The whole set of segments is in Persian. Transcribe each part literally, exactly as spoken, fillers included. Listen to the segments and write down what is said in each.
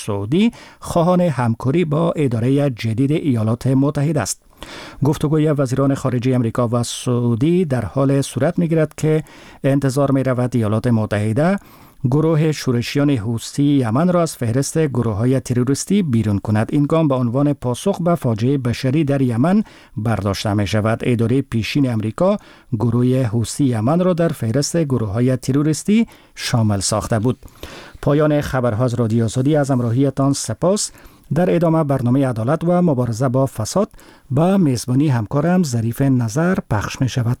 سعودی خواهان همکاری با اداره جدید ایالات متحده است. گفتگوی وزیران خارجه امریکا و سعودی در حال صورت می‌گیرد که انتظار می‌رود ایالات متحده گروه شورشیان حوثی یمن را از فهرست گروه‌های تروریستی بیرون کند. این گام به عنوان پاسخ به فاجعه بشری در یمن برداشته می‌شود. اداره پیشین امریکا گروه حوثی یمن را در فهرست گروه‌های تروریستی شامل ساخته بود. پایان خبرها از رادیو آزادی، از همراهیتان سپاس. در ادامه برنامه عدالت و مبارزه با فساد با میزبانی همکارم ظریف نظر پخش می‌شود.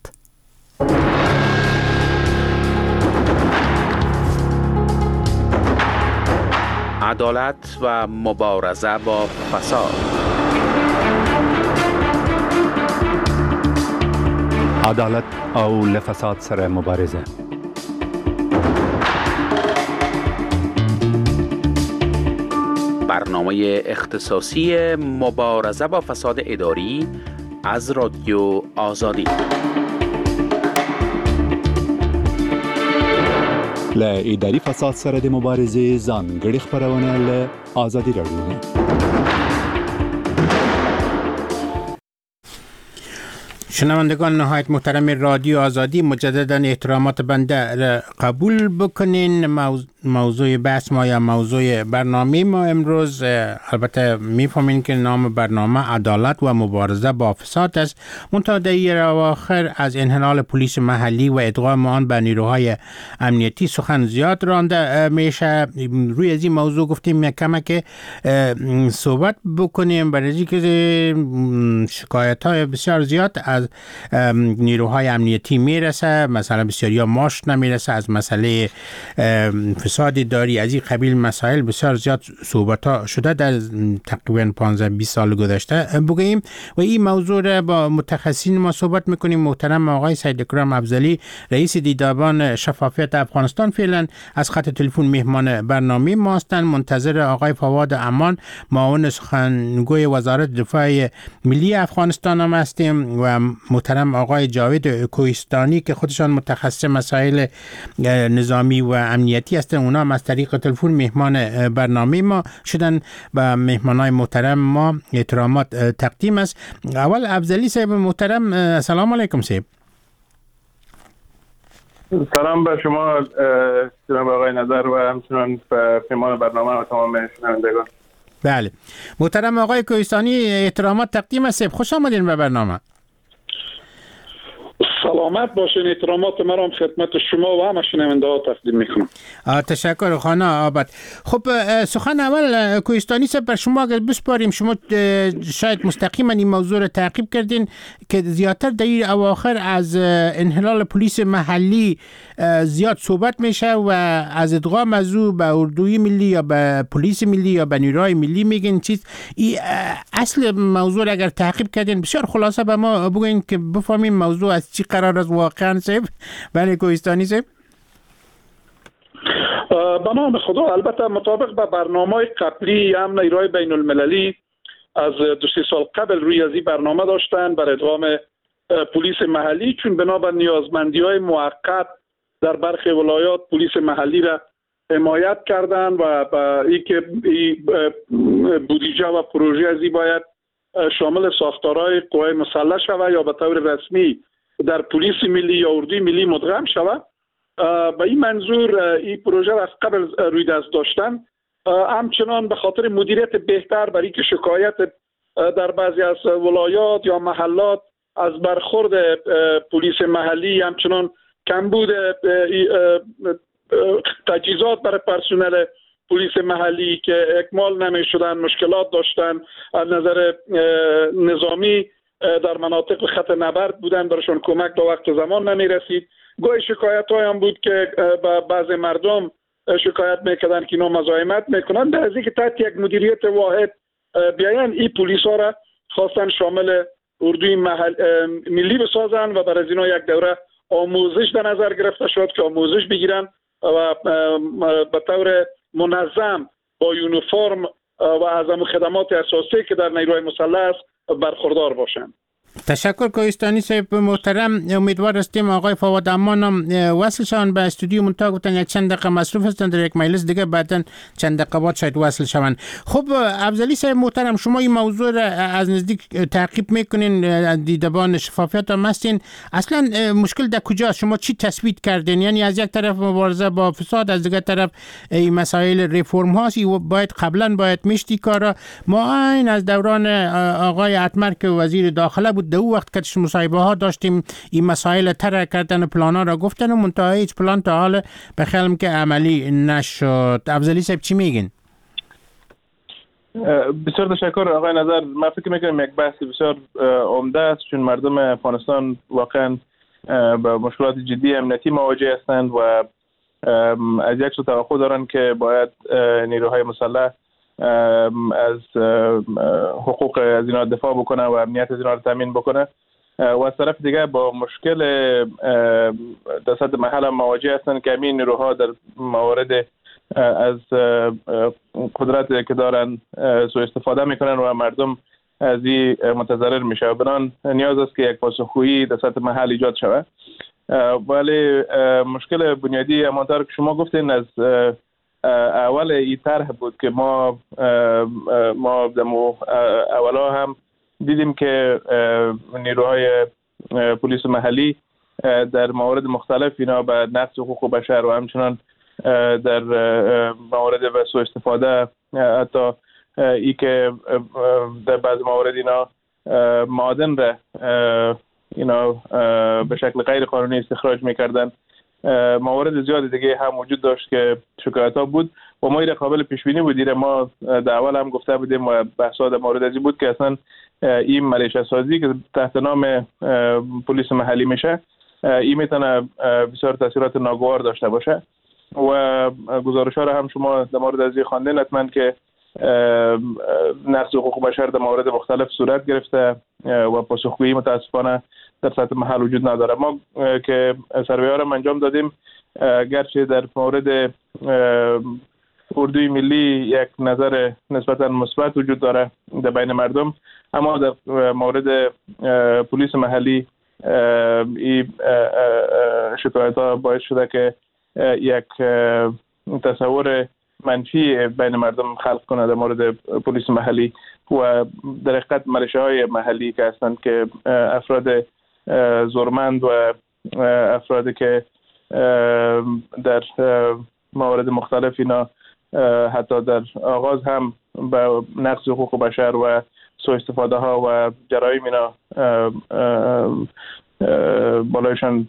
عدالت و مبارزه با فساد. عدالت او لفساد سره مبارزه. برنامه اختصاصی مبارزه با فساد اداری از رادیو آزادی. ل اداري فساد سره د مبارزې ځانګړي خبرونه له آزادي رادیو. شنوندگان نهایت محترم رادیو آزادی، مجددا احترامات بنده را قبول بکنین. موضوع بحث ما یا موضوع برنامه ما امروز، البته میفهمین که نام برنامه عدالت و مبارزه با فساد است، منتها در اواخر از انحلال پلیس محلی و ادغام آن به نیروهای امنیتی سخن زیاد رانده میشه. روی از این موضوع گفتیم کمک که صحبت بکنیم، برای که شکایت های بسیار زیاد از نیروهای امنیتی میرسه، مثلا بسیاری ها ماش نمیرسه، از مسئله فساد داری، از این قبیل مسائل بسیار زیاد صحبت ها شده در تقریبا پانزده بیست سال گذشته بگوییم. و این موضوع را با متخصصین ما صحبت میکنیم. محترم آقای سید اکرام افضلی، رئیس دیدبان شفافیت افغانستان، فعلا از خط تلفن مهمان برنامه ما هستند. منتظر آقای فواد امان، معاون سخنگوی وزارت دفاع ملی افغانستان هم هستیم، و محترم آقای جاوید کوهستانی که خودشان متخصص مسائل نظامی و امنیتی هستند. اونا هم از طریق تلفن مهمان برنامه ما شدن. به مهمانای محترم ما احترامات تقدیم است. اول افضلی صاحب محترم، السلام علیکم صاحب. سلام به شما جناب آقای نظر و همچنان به مهمان برنامه و تمام شنوندگان. بله محترم آقای کوهستانی، احترامات تقدیم است. خوش آمدین به برنامه. سلامت باشین. احترامات مرا خدمت شما و همه شنونده ها تقدیم میکنم. تشکر خانه آباد. خب سخن اول کوهستانی صاحب بر شما اگر بسپاریم، شما شاید مستقیما این موضوع را تعقیب کردین که زیادتر در این اواخر از انحلال پلیس محلی زیاد صحبت میشه و از ادغام از او به اردوی ملی یا به پلیس ملی یا به نیروهای ملی میگن چیز. این اصل موضوع را اگر تعقیب کردین بسیار خلاصه به ما بگوین که بفهمیم موضوع از چی قرار است واقعا صاحب. بله کوهستانی صاحب. به نام خدا، البته مطابق به برنامه قبلی هم نیروهای بین المللی از دو سه سال قبل روی از این برنامه داشتن بر ادغام پلیس محلی، چون بنا به نیازمندی های موقت در برخی ولایات پلیس محلی را حمایت کردند و با اینکه بودجه و پروژه از این باید شامل ساختارهای قوای مسلح شود یا به طور رسمی در پلیس ملی یا اردوی ملی مدغم شود. به این منظور این پروژه را از قبل روی دست داشتن. همچنان به خاطر مدیریت بهتر برای که شکایت در بعضی از ولایات یا محلات از برخورد پلیس محلی، همچنان کمبود تجهیزات برای پرسنل پلیس محلی که اکمال نمی شدن، مشکلات داشتن از نظر نظامی، در مناطق خط نبرد بودن، برشون کمک به وقت زمان نمی رسید. گاهی شکایت های هم بود که با بعض مردم شکایت میکردن که اینا مزاحمت میکنن. در از اینکه تحت یک مدیریت واحد بیاین این پلیس ها را خواستن شامل اردوی محل ملی بسازن و برای اینا یک دوره آموزش در نظر گرفته شد که آموزش بگیرن و به طور منظم با یونیفرم و از خدمات اساسی که در نیروهای مسلح است برخوردار باشند. تشکر کوهستانی صاحب محترم. امیدوار هستیم آقای فواد امان هم وصل شوند به استودیو. منتها گفتن یک چند دقیقه مصروف هستن در یک مجلس دیگه، بعدن چند دقیقه بعد شاید وصل شوند. خب افضلی صاحب محترم، شما این موضوع را از نزدیک تعقیب میکنین، دیدبان شفافیت هم هستین. اصلا مشکل در کجاست؟ شما چی تثبیت کردین؟ یعنی از یک طرف مبارزه با فساد، از دیگر طرف این مسائل ریفرم هاست، باید قبلا باید میشتی کارا. ما این از دوران آقای اتمر که وزیر داخله بود، دو وقت که مصاحبه ها داشتیم این مسائل طرح کردن، پلانا را گفتن و منتها هیچ پلان تا حال به خیالم که عملی نشد. افضلی صاحب چی میگین؟ بسیار تشکر آقای نظر. من فکر میکنم یک بحث بسیار عمده است، چون مردم افغانستان واقعا با مشکلات جدی امنیتی مواجه هستند و از یک سو توقع دارند که باید نیروهای مسلح از حقوق از اینا دفاع بکنه و امنیت از اینا رو تامین بکنه و از طرف دیگه با مشکل در سطح محل مواجه هستند که همین نیروها در موارد از قدرت که دارن سوء استفاده میکنن و مردم از این متضرر میشه و بنان نیاز است که یک پاسخگویی در سطح محل ایجاد شود. ولی مشکل بنیادی همانطور که شما گفتین از اول این طرح بود که ما ما دمو اولا هم دیدیم که نیروهای پلیس محلی در موارد مختلف اینا به نقض حقوق بشر و همچنان در موارد و سوء استفاده، حتی ای که در بعض موارد اینا معادن را اینا به شکل غیر قانونی استخراج میکردن. موارد زیاد دیگه هم وجود داشت که شکایت ها بود و ما این قابل پیش بینی بود. ما در اول هم گفته بودیم و بحث در مورد ازی بود که اصلا این ملیشه سازی که تحت نام پلیس محلی میشه، این میتونه بسیار تاثیرات ناگوار داشته باشه و گزارش ها را هم شما در مورد ازی خواندین حتما که نقض حقوق بشر در موارد مختلف صورت گرفته و پاسخگویی متاسفانه در سطح محل وجود نداره. ما که سروی ها را انجام دادیم، گرچه در مورد اردوی ملی یک نظر نسبتا مثبت وجود داره در بین مردم، اما در مورد پلیس محلی این شکایت ها باعث شده که یک تصور منفی بین مردم خلق کنه در مورد پلیس محلی و در حقیقت ملیشه های محلی که هستند که افراد زورمند و افرادی که در موارد مختلف اینا حتی در آغاز هم به نقض حقوق بشر و سوء استفاده ها و جرایم اینا بالایشان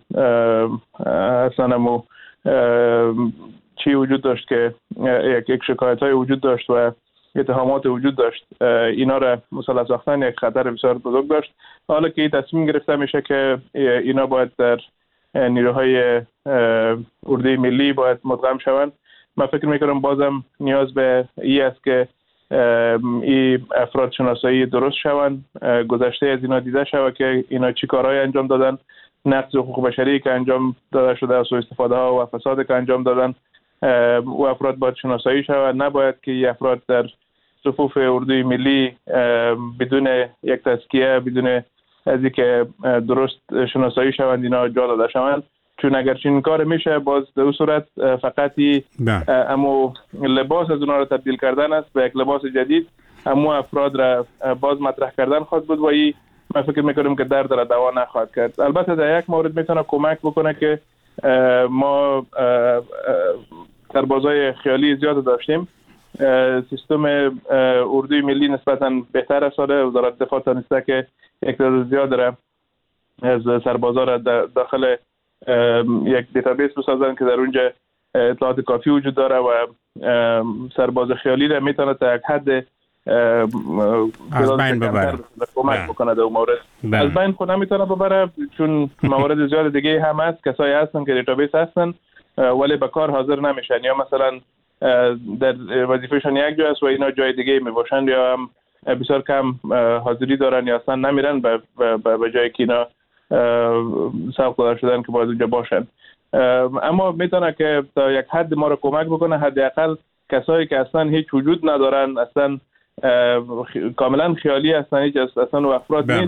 اصلا چی وجود داشت که یک یک شکایت های وجود داشت و اتهامات وجود داشت، اینا را مسلح ساختن یک خطر بسیار بزرگ داشت. حالا که این تصمیم گرفته میشه که اینا باید در نیروهای اردوی ملی باید مدغم شوند، من فکر میکنم بازم نیاز به این است که این افراد شناسایی درست شوند، گذشته از اینا دیده شود که اینا چی کارهای انجام دادن، نقض حقوق بشری که انجام داده شده، سوء استفاده ها و فساد که انجام دادن و افراد باید شناسایی شود. نباید که این افراد در صفوف اردوی ملی بدون یک تزکیه، بدون از اینکه درست شناسایی شوند اینا جا داده شوند، چون اگر چنین کار میشه باز در اون صورت فقط اما لباس از اونها را تبدیل کردن است به یک لباس جدید، اما افراد را باز مطرح کردن خواهد بود و این من فکر میکنم که درد را دوا نخواهد کرد. البته در یک مورد میتونه کمک بکنه که ما سربازای خیالی زیاد داشتیم. سیستم اردوی ملی نسبتا بهتر است. وزارت دفاع تانسته که یک تعداد زیاد را از سربازا را داخل یک دیتابیس بسازن که در اونجا اطلاعات کافی وجود داره و سرباز خیالی را میتونه تا یک حد از بین ببره، کمک بکنه در مورد. از بین خود نمیتونه ببره چون موارد زیاد دیگه هم هست، کسایی هستن که دیتابیس هستن ولی به کار حاضر نمیشن، یا مثلا در وظیفهشون یک جا است و اینا جای دیگه میباشن، یا هم بسیار کم حاضری دارن یا اصلا نمیرن به به جایی که اینا سوق داده شدن که باید اونجا باشن. اما میتونه که تا یک حد ما رو کمک بکنه، حداقل کسایی که اصلا هیچ وجود ندارن، اصلا کاملا خیالی هستن، هیچ اصلا و افراد نیست،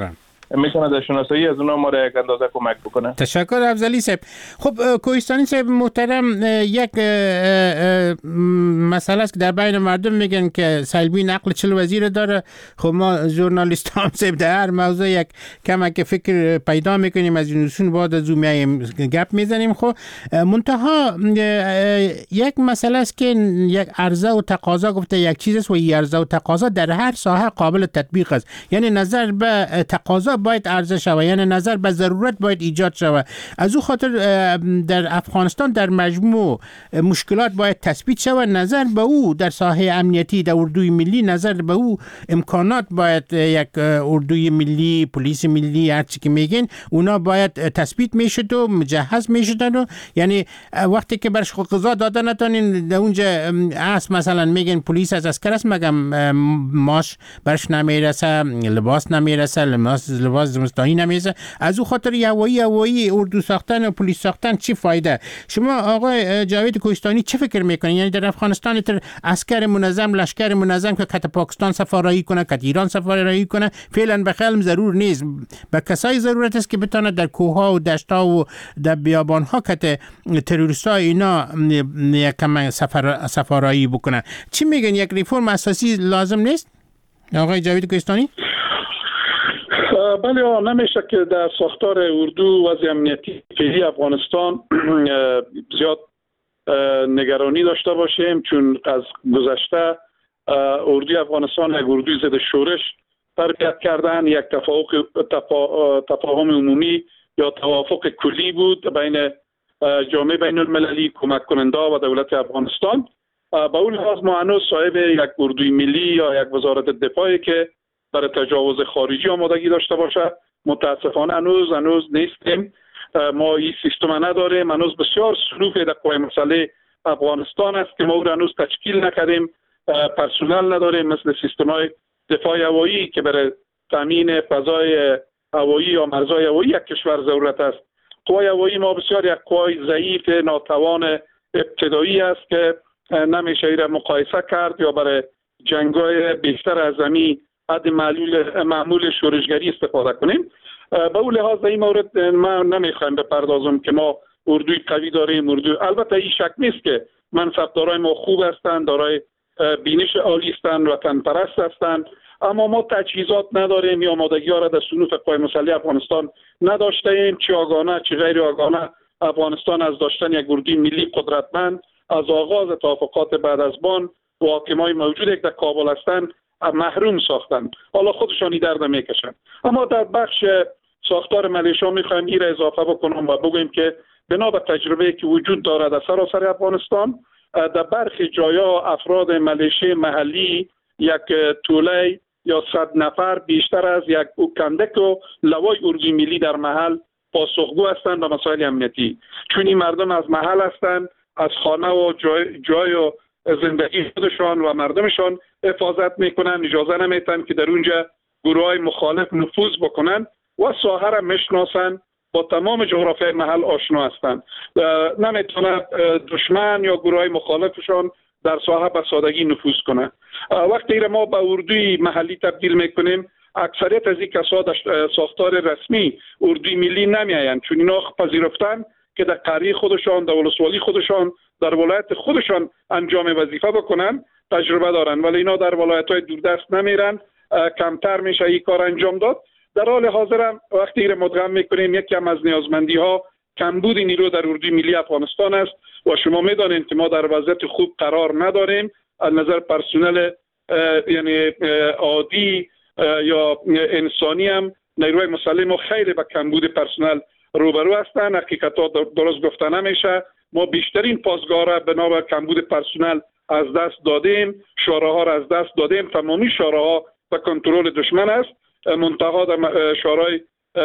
میتونه در شناسایی از اونا ما را یک اندازه کمک بکنه. تشکر افضلی صاحب. خب کوهستانی صاحب محترم، یک مسئله است که در بین مردم میگن که سلبی نقل چل وزیر داره. خب ما ژورنالیست هم صاحب در هر موضوع یک کمک فکر پیدا میکنیم، از این بعد از میایم گپ میزنیم. خب منتها یک مسئله است که یک عرضه و تقاضا گفته یک چیز است و این عرضه و تقاضا در هر ساحه قابل تطبیق است. یعنی نظر به تقاضا باید عرضه شود، یعنی نظر به ضرورت باید ایجاد شود. از او خاطر در افغانستان در مجموع مشکلات باید تثبیت شود، نظر به او در ساحه امنیتی در اردوی ملی، نظر به او امکانات باید یک اردوی ملی، پلیس ملی، هر چی که میگین اونا باید تثبیت میشد و مجهز میشدن. و یعنی وقتی که برش قضا داده نتونین در اونجا اس مثلا میگن پلیس از عسکر است، مگم ماش برش نمیرسه، لباس نمیرسه، لباس لباس زمستانی نمیرسه. از او خاطر هوایی هوایی اردو ساختن و پلیس ساختن چی فایده؟ شما آقای جاوید کوهستانی چه فکر میکنین؟ یعنی در افغانستان تر عسکر منظم، لشکر منظم که کت پاکستان سفارایی کنه، کت ایران سفارایی کنه، فعلا به خیلی ضرور نیست. به کسای ضرورت است که بتونه در کوهها و دشت‌ها و در بیابان‌ها کت تروریست‌ها اینا یکم سفر سفارایی بکنه. چی میگن؟ یک ریفرم اساسی لازم نیست آقای جاوید کوهستانی؟ بله، نمیشه که در ساختار اردو وضع امنیتی فعلی افغانستان زیاد نگرانی داشته باشیم، چون از گذشته اردوی افغانستان یک اردوی ضد شورش تربیت کردن، یک تفاوق تفا... تفاهم عمومی یا توافق کلی بود بین جامعه بین المللی، کمک کننده و دولت افغانستان. با اون لحاظ ما هنوز صاحب یک اردوی ملی یا یک وزارت دفاعی که برای تجاوز خارجی آمادگی داشته باشه متاسفانه هنوز هنوز نیستیم. ما این سیستم نداریم. هنوز بسیار صنوف در قوای مسئله افغانستان است که ما او هنوز تشکیل نکردیم. پرسنل نداریم مثل سیستم های دفاع هوایی که برای تامین فضای هوایی یا مرزهای هوایی یک کشور ضرورت است. قوای هوایی ما بسیار یک قوای ضعیف، ناتوان، ابتدایی است که نمیشه این را مقایسه کرد یا برای جنگ‌های بیشتر از زمین حد معلول معمول شورشگری استفاده کنیم. به اون لحاظ این مورد ما نمیخوایم بپردازم که ما اردوی قوی داریم. اردو البته این شک نیست که منصبدارای ما خوب هستند، دارای بینش عالی هستند، وطن پرست هستند، اما ما تجهیزات نداریم یا آمادگی ها را در صنوف قوای مسلح افغانستان نداشته ایم. چه آگاهانه چه غیر آگاهانه افغانستان از داشتن یک اردوی ملی قدرتمند از آغاز توافقات بعد از بان و حاکمای موجود که در کابل هستند محروم ساختند. حالا خودشان این درد میکشند. اما در بخش ساختار ملیشا میخوایم این را اضافه بکنم و بگویم که بنا به تجربه که وجود دارد در سراسر افغانستان، در برخی جایا افراد ملیشه محلی یک توله یا صد نفر بیشتر از یک کندک و لوای اردوی ملی در محل پاسخگو هستند به مسائل امنیتی، چون این مردم از محل هستند، از خانه و جای, جای و زندگی خودشان و مردمشان حفاظت میکنن، اجازه نمیتن که در اونجا گروه های مخالف نفوذ بکنن و ساحه را میشناسن، با تمام جغرافیای محل آشنا هستند. نمیتونه دشمن یا گروه های مخالفشان در ساحه به سادگی نفوذ کنه. وقتی را ما به اردوی محلی تبدیل میکنیم، اکثریت از این کسا ساختار رسمی اردوی ملی نمیآیند، چون اینا پذیرفتن که در قریه خودشان، در ولسوالی خودشان، در ولایت خودشان انجام وظیفه بکنن، تجربه دارن، ولی اینا در ولایت‌های دوردست نمیرن، کمتر میشه این کار انجام داد. در حال حاضر هم وقتی را مدغم میکنیم، یکی از نیازمندی ها کمبود نیرو در اردوی ملی افغانستان است و شما میدانید که ما در وضعیت خوب قرار نداریم از نظر پرسنل، یعنی عادی یا انسانی هم نیروی مسلح ما خیلی با کمبود پرسنل روبرو هستند. حقیقتا درست گفته نمیشه. ما بیشترین پاسگاه را بنا به کمبود پرسنل از دست دادیم، شوراها را از دست دادیم. تمامی شوراها به کنترل دشمن است. منتها در شورای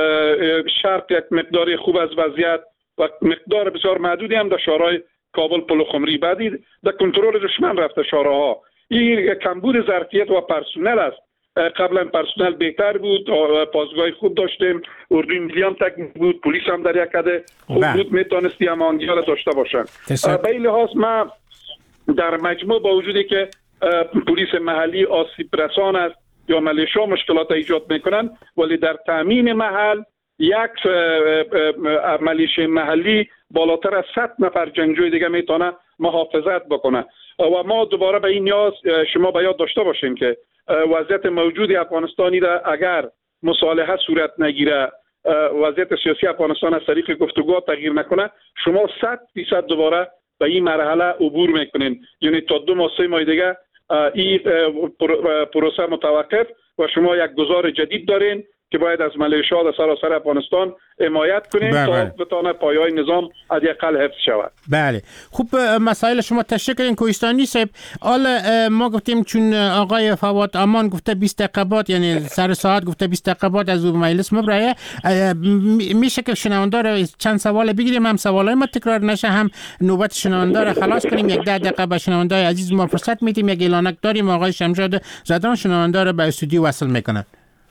شرط یک مقدار خوب از وضعیت و مقدار بسیار محدودی هم در شورای کابل پلوخمری بعدی در کنترل دشمن رفته شوراها. این کمبود ظرفیت و پرسنل است. قبلا پرسنل بهتر بود، پاسگاه خوب داشتیم، اردوی ملی هم تک بود، پلیس هم در یک حد خوب بود، میتونستی هماهنگی ها داشته باشن. به این لحاظ ما در مجموع با وجودی که پلیس محلی آسیب رسان است، یا ملیشیا مشکلات ایجاد میکنن، ولی در تامین محل یک ملیشه محلی بالاتر از صد نفر جنگجوی دیگه میتونه محافظت بکنه. و ما دوباره به این نیاز شما به یاد داشته باشین که وضعیت موجود افغانستانی را اگر مصالحه صورت نگیره، وضعیت سیاسی افغانستان از طریق گفتگو تغییر نکنه، شما صد درصد دوباره به این مرحله عبور میکنین. یعنی تا دو ماه سه ماه دیگه این پروسه متوقف و شما یک گزار جدید دارین که باید از ملیشیا در سراسر افغانستان حمایت کنیم تا بتونه پایه‌های نظام حداقل حفظ شود. بله. خوب، مسائل شما تشریح کردین کوهستانی صاحب. حالا ما گفتیم چون آقای فواد امان گفته بیست دقیقه بعد، یعنی سر ساعت گفته بیست دقیقه بعد از مجلس مبرایه، میشه که شنونده رو چند سوال بگیریم، هم سوالای ما تکرار نشه، هم نوبت شنونده رو خلاص کنیم. یک ده دقیقه به شنونده عزیز ما فرصت میدیم. یک اعلانک داریم، آقای شمشاد زدران شنونده رو به استودیو وصل میکنن.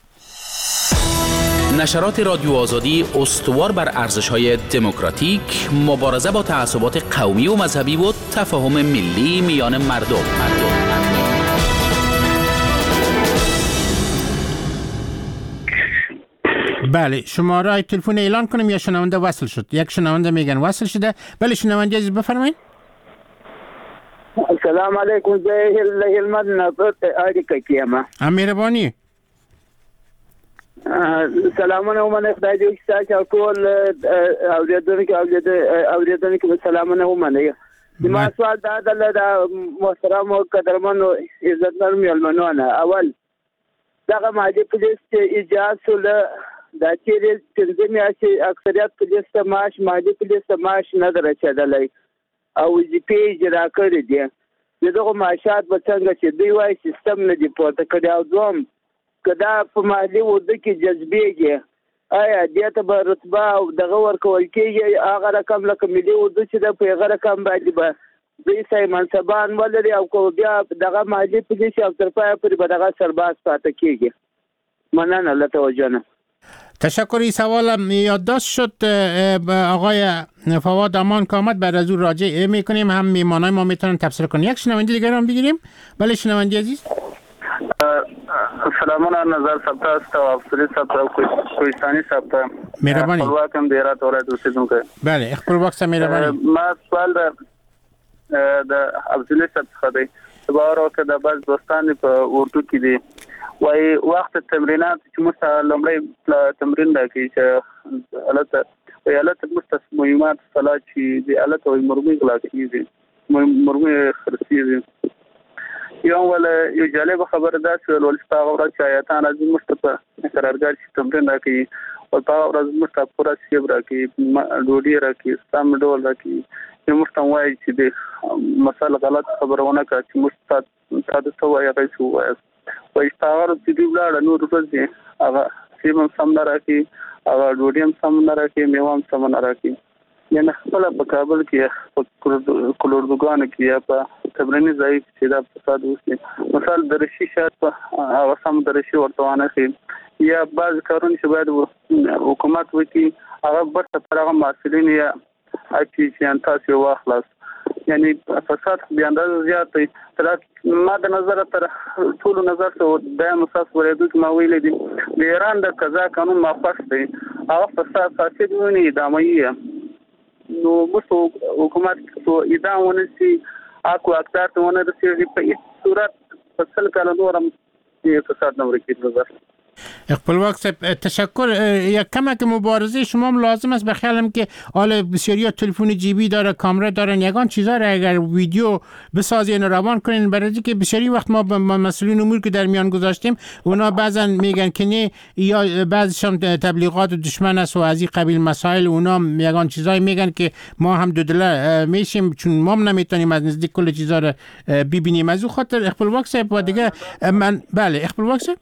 نشرات رادیو آزادی استوار بر ارزش‌های دموکراتیک، مبارزه با تعصبات قومی و مذهبی و تفاهم ملی میان مردم. بله، شماره تلفن اعلان کنیم یا شنونده وصل شد؟ یک شنونده میگن وصل شده. بله شنونده عزیز بفرمایید. السلام علیکم. زه هلمند نبرت اړیکه کیما. مهرباني. سلامونه ومنه خدای دې تاسو ټول اوریدونکو اوریدونکو سلامونه ومنه. ما سوال دا د محترم او قدرمن عزتمن میلمنونه، اول دغه مالی پولیس چې اجازه له د چیرې پنځه میاشتې اکثریت پولیس ته معاش مالی پولیس ته معاش نه درچېدلی او جی پی اجرا کړی دی. دغه معاشات به څنګه چې دوی وایي سیستم نه دی پورته کړی، او دوم کدا په مالی وده کې جذبېږي آیا دې ته به رتبه او دغه ورکول کېږي هغه رقم لکه ملي وده چې د په هغه رقم باندې به دوی سای منصبان ولري او کو بیا دغه مالی پولیس او تر پای پورې به دغه سرباز پاتې کېږي. مننه له توجه. تشکر. این سوالم یادداشت شد آقای فواد امان که آمد، بعد از اون راجع میکنیم، هم میمانای ما میتونن تفسیر کنن. یک شنونده دیگر هم بگیریم. بله شنونده عزیز. سلامونه نظر ثبت است او افسری ثبت کوهستانی ثبت. مهربانی. خپلواکم ډیره تورې دوسیدونکو. بله خپلواک سم مهربانی. ما سوال د د افسری ثبت خدای باور وکړه د باز دوستان په اردو کې دي وای وخت تمرینات چې موږ لومړی تمرین راکې چې البته ایالت مستس مهمات صلاح چې د البته وي مرمي غلاکې دي مرمي خرسي یو ولا یو جالب خبره ده چې ولستا غوړه چې آیاتان از مستقه قرارګر چې تمرین راکې او تا ورځ مستقه پورا شیب راکې ډوډۍ راکې سم ډول راکې چې مستوای چې د مسله غلط خبرونه کوي چې مستقه تاسو وایي هغه څه وایي وایي تاغر چې دی ولاړ نو ورځي هغه سیم سم نه راکې هغه ډوډۍ هم سم نه راکې میوه سم نه راکې. یعنی خپل په کابل کې کلوردوګان کې په تبرني ځای چې دا فساد وشي مثال درشي شاید په هغه سم درشي ورتوانه شي یا بعض کارونه چې باید حکومت وکړي هغه برته پر هغه مسؤلین یا اچي چې تاسو واخلاص. یعنی فساد بیا اندازه زیات دی. تر ما د نظر تر ټول نظر ته د مساس ورېدو کې ما ویل دي د ایران د قضا قانون موافق دی هغه فساد فاسد ونی ادامه نو مستو حکومت تو ادام ونسي اكو اقدار ونه رسېږي په هیڅ صورت فصل کله نورم فساد نه ورکېږي نظر. خپلواک صاحب تشکر. یک کمک مبارزه شما هم لازم است. بخیالم که حالا بسیاری تلفن جیبی داره، کامera دارن، یگان چیزا را اگر ویدیو بسازین و روان کنین، برای که بسیاری وقت ما با مسئولین امور که در میان گذاشتیم اونا بعضا میگن که نه یا بعضشان تبلیغات دشمن است و از این قبیل مسائل، اونا یگان چیزایی میگن که ما هم دو دله میشیم چون ما هم نمیتونیم از نزدیک کل چیزا را ببینیم. از اون خاطر خپلواک صاحب و دیگه من بله خپلواک صاحب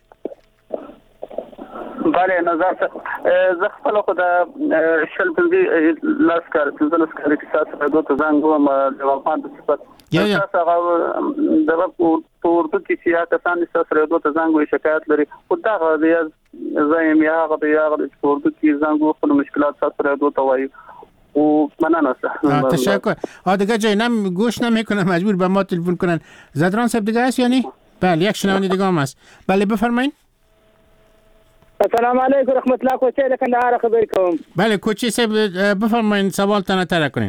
بله نظر زه خپل خو د شل پنځه لاس کار څه لاس کار کې تاسو د دوه ځان کوم د وفات د صفت تاسو هغه د پورتو کې چې یا کسان تاسو د دوه ځان کوم شکایت لري خو دا د زایم یا هغه د یا د پورتو کې ځان کوم خپل مشکلات تاسو د دوه توای او مننه تشکر. ها دیگه جای نم گوش نمیکنه مجبور به ما تلفن کنن. زدران صاحب دیگه است یعنی بله یک شنونده دیگه هم هست. بله بفرمایید. السلام علیکم رحمت الله کوچه د کندهار خبرې کوم. بله کوچه صاحب بفرمایید سوال تنه تر کنین.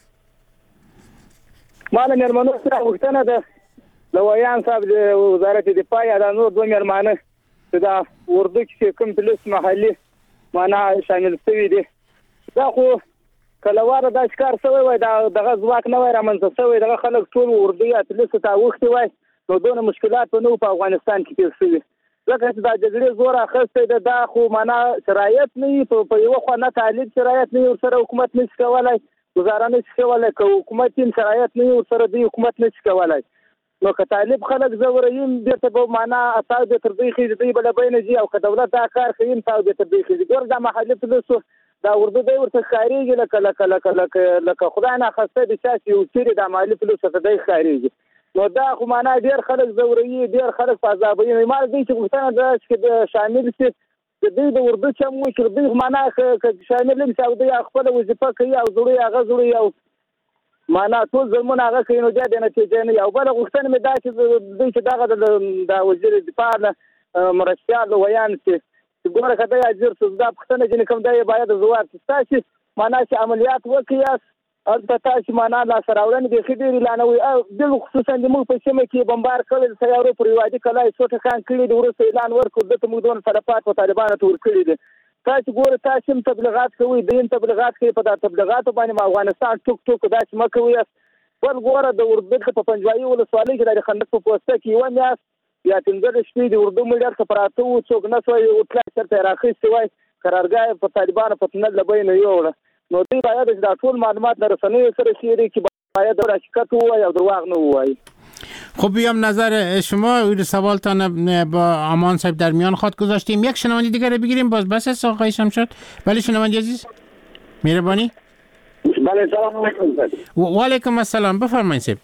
مال مېرمنو سره وختنه ده لویان صاحب د وزارت دفاع یا د نور دوه مېرمانه چې دا اردو کې کوم پولیس محلي معنا شامل شوي دي. دا خو کلواره دا ښکار شوی وای دا دغه ځواک نه وای رامنځته شوی دغه خلک ټول اردو یا پولیس ته وختي وای نو دونه مشکلات په نو په افغانستان کې پیښ شوي. ځکه چې دا جګړې زور اخیستی ده دا خو معنا شرایط نه وي په یوه خوا نه تعلیب شرایط نه وي ورسره حکومت نشي کولی وزاره نشي کولی که حکومت هم شرایط نه وي ورسره دوی حکومت نشي کولی نو که طالب خلک زوروي بیرته به معنا تاو دې تر دوی خېږي دوی به له بینه ځي او که دولت دا کار کوي هم تاو دې تر دوی خېږي ګوره دا محلي پولیسو دا اردو دی ورته ښکارېږي لکه لکه لکه لکه لکه خدای ناخواسته د چا چې یو چیرې دا محلي پولیسو ته دی ښکارېږي نو دا خو معنا ډېر خلک زوروي ډېر خلک په عذابوي نو ما دوی چې غوښتنه ده چې شامل شي د دوی د اردو چم وکړي دوی معنا که شامل هم شي او دوی خپله وظیفه کوي او زړوي هغه زړوي او معنا ټول ظلمونه هغه کوي نو بیا د نتیجې نه او بله غوښتنه مې دا چې دوی چې دغه د وزیر دفاع نه مرستیال ویان چې ګوره که دی اجر شو دا پوښتنه چې کوم دی باید ځواب ستاسې معنا چې عملیات وکړي البته چې معنا لاسته راوړنې بیخي ډېرې لا نه وي بالخصوصا د موږ په سیمه کې بمبار کړی د سیارو پر وادي کلا یې څو ټکان کړي دي وروسته اعلان ورکړو دلته موږ دونه تلفات په طالبانو ته ورکړي دي تاسو ګوره تاسو هم تبلیغات کوئ دوی هم تبلیغات کوي په دا تبلیغاتو باندې افغانستان ټوک ټوک داسې مه کوئ بل ګوره د اردو په پنجوایي ولسوالۍ کې د خندق په پوسته کې یوه میاشت یا پنځه شپې د اردو میډیا څخه پراته وو څوک نه سوی وتلی چېرته یې راخیستې وای قرارګاه یې په طالبانو په تونل له بینه یوړه نو دوی باید دا ټول معلومات له رسنیو سره شریک کړي باید حقیقت ووایي او دروغ نه ووایي. خب بیام نظر شما سوالتان با امان صاحب در میان خواهد گذاشتیم. یک شنونده دیگر بگیریم باز بس آقای شمشاد. بله شنونده عزیز مهربانی. بله سلام علیکم. و علیکم السلام بفرمایید صاحب.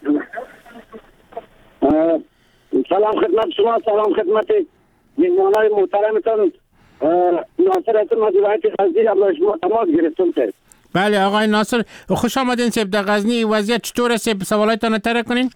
سلام خدمت شما سلام خدمت مهمانان محترمتان ناصر هستم از ولایت غزنی با شما تماس گرفتم سر. بله آقای ناصر خوش آمدین صاحب در غزنی وضعیت چطوره صاحب سوالایتان تر کنین؟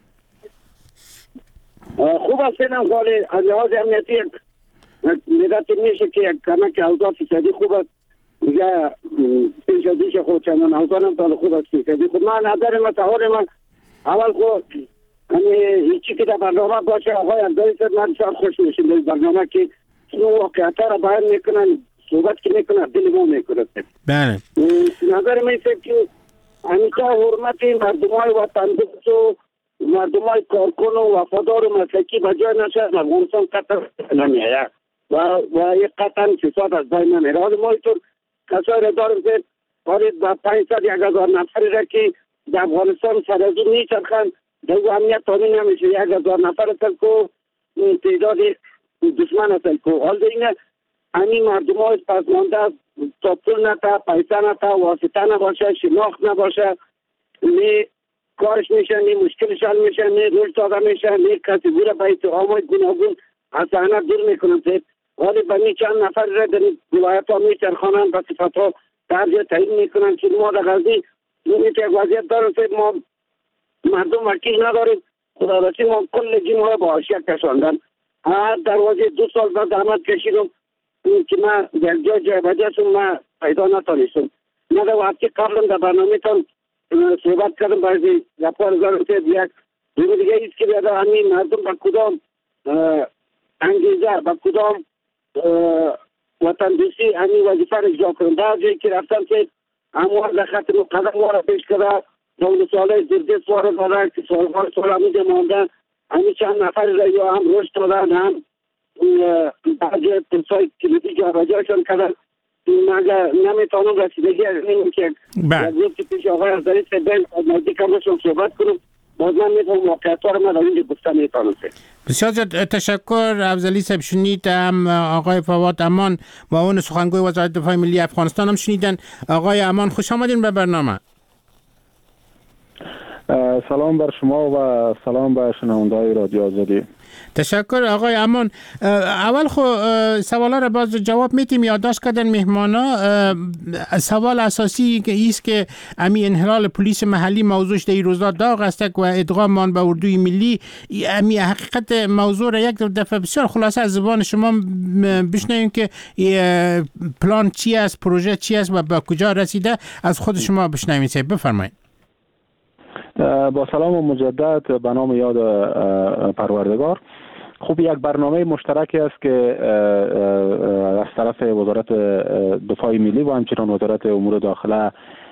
خوب هستیم خالی از لحاظ امنیتی مدت میشه که کمک اوضاع فیصدی خوب است دیگه پیش از دیش خود چندان اوضاع نمتان خوب است فیصدی خود من نظر متحال من اول خود هیچی که در برنامه باشه آقای اندازی سر من شاید خوش میشیم در برنامه که واقعیت را باید میکنن صحبت که میکنن دل ما میکنن. بله نظر من است که همیشه حرمت مردم های وطن دوست و مردم های کارکن و وفادار و مسلکی بجای نشد افغانستان قطر نمیاید و و یک قطر فساد از بین نمیره. حال ما اینطور کسایی را داریم که حالی با پانصد یک هزار نفری را که در افغانستان سرازو میچرخند در امنیت تامین نمیشه یک هزار نفر تلکو تعداد دشمن هستن که حال اینه همین مردم های پسمانده تا پول نتا پیسه نتا واسطه نباشه شناخت نباشه نه کارش میشه نه مشکلش حل میشه نه رول داده میشه نه کسی بوره به اتهامات گوناگون از صحنه دور میکنن حالی به چند نفر را در ولایت ها میچرخانن به صفت ها درجه تعیین میکنن که ما در غزنی این که وضعیت دارم ما مردم وکیل نداریم خدا راستی ما کل جیم ها با حاشیه کشاندن هر دروازه دو سال بعد زحمت کشیدم که من در جای جای بجهشون من پیدا نتانستم من در وقتی قبلا در برنامه تان صحبت کردم باید رپار هزار یک دوی دیگه ایست که بیاده همین مردم با کدام انگیزه با کدام وطن دوستی همین وظیفه را اجرا کنم بعد جایی که رفتم که اموال در خط مقدم ما را پیش کرده دولت ساله زرده سواره داره که سالوار سال همیده مانده همین چند نفر را یا هم رشد دادن هم بعضی پرسای کلیدی جا بجایشان کردن مگر نمیتونم رسیدگی از این که از که پیش آقای از داری سبیل از نزدیک هم باشم صحبت کنم باز من میتونم واقعیت ها رو من اینجا گفته میتونم سر. بسیار زیاد تشکر افضلی صاحب شنید هم آقای فواد امان معاون سخنگوی وزارت دفاع ملی افغانستان هم شنیدن. آقای امان خوش آمدین به برنامه. سلام بر شما و سلام به شنونده‌های رادیو آزادی. تشکر آقای امان. اول خو سوالا را باز جواب میتیم یادداشت کردن مهمانا. سوال اساسی که ایست که امی انحلال پلیس محلی موضوعش در روزا داغ است و ادغامان به اردوی ملی. امی حقیقت موضوع را یک دفعه بسیار خلاصه از زبان شما بشنویم که پلان چی است، پروژه چی است و به کجا رسیده. از خود شما بشنویم. بفرمایید. با سلام و مجدد به نام یاد پروردگار. خوب یک برنامه مشترکی است که از طرف وزارت دفاع ملی و همچنین وزارت امور داخله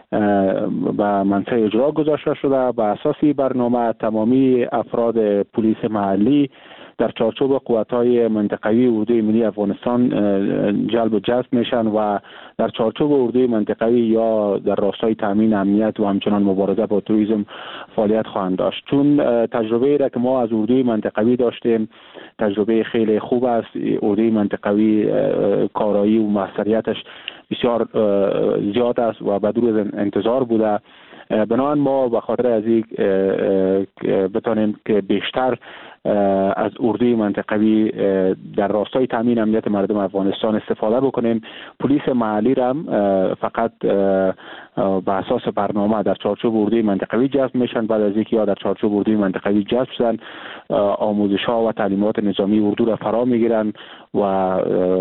به منصه اجرا گذاشته شده. به اساس برنامه تمامی افراد پلیس محلی در چارچوب قوت‌های منطقوی اردوی ملی افغانستان جلب و جذب میشن و در چارچوب اردوی منطقوی یا در راستای تامین امنیت و همچنان مبارزه با تروریسم فعالیت خواهند داشت. چون تجربه را که ما از اردوی منطقوی داشتیم تجربه خیلی خوب است. اردوی منطقوی کارایی و موثریتش بسیار زیاد است و بدون از انتظار بوده. بنابراین ما به خاطر از این بتانیم که بیشتر از اردوی منطقوی در راستای تامین امنیت مردم افغانستان استفاده بکنیم. پلیس محلی را فقط به اساس برنامه در چارچوب اردوی منطقوی جذب میشن. بعد از اینکه یا در چارچوب اردوی منطقوی جذب شدن آموزش ها و تعلیمات نظامی اردو را فرا میگیرن و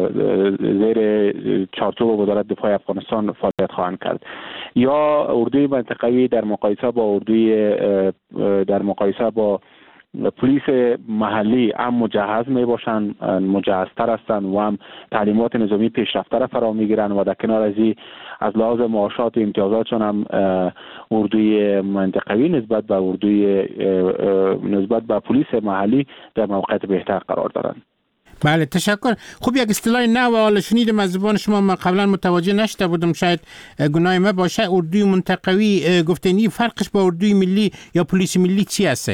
زیر چارچوب وزارت دفاع افغانستان فعالیت خواهند کرد. یا اردوی منطقوی در مقایسه با اردوی در مقایسه با پلیس محلی هم مجهز می باشند، مجهزتر هستند و هم تعلیمات نظامی پیشرفته را فرا میگیرند و در کنار از این از لحاظ معاشات و امتیازاتشون هم اردوی منطقوی نسبت به اردوی نسبت به پلیس محلی در موقعیت بهتر قرار دارند. بله تشکر. خوب یک اصطلاح نو حالا شنیدم از زبان شما، ما قبلا متوجه نشده بودم، شاید گناه ما باشه. اردوی منطقوی گفتنی فرقش با اردوی ملی یا پلیس ملی چی است؟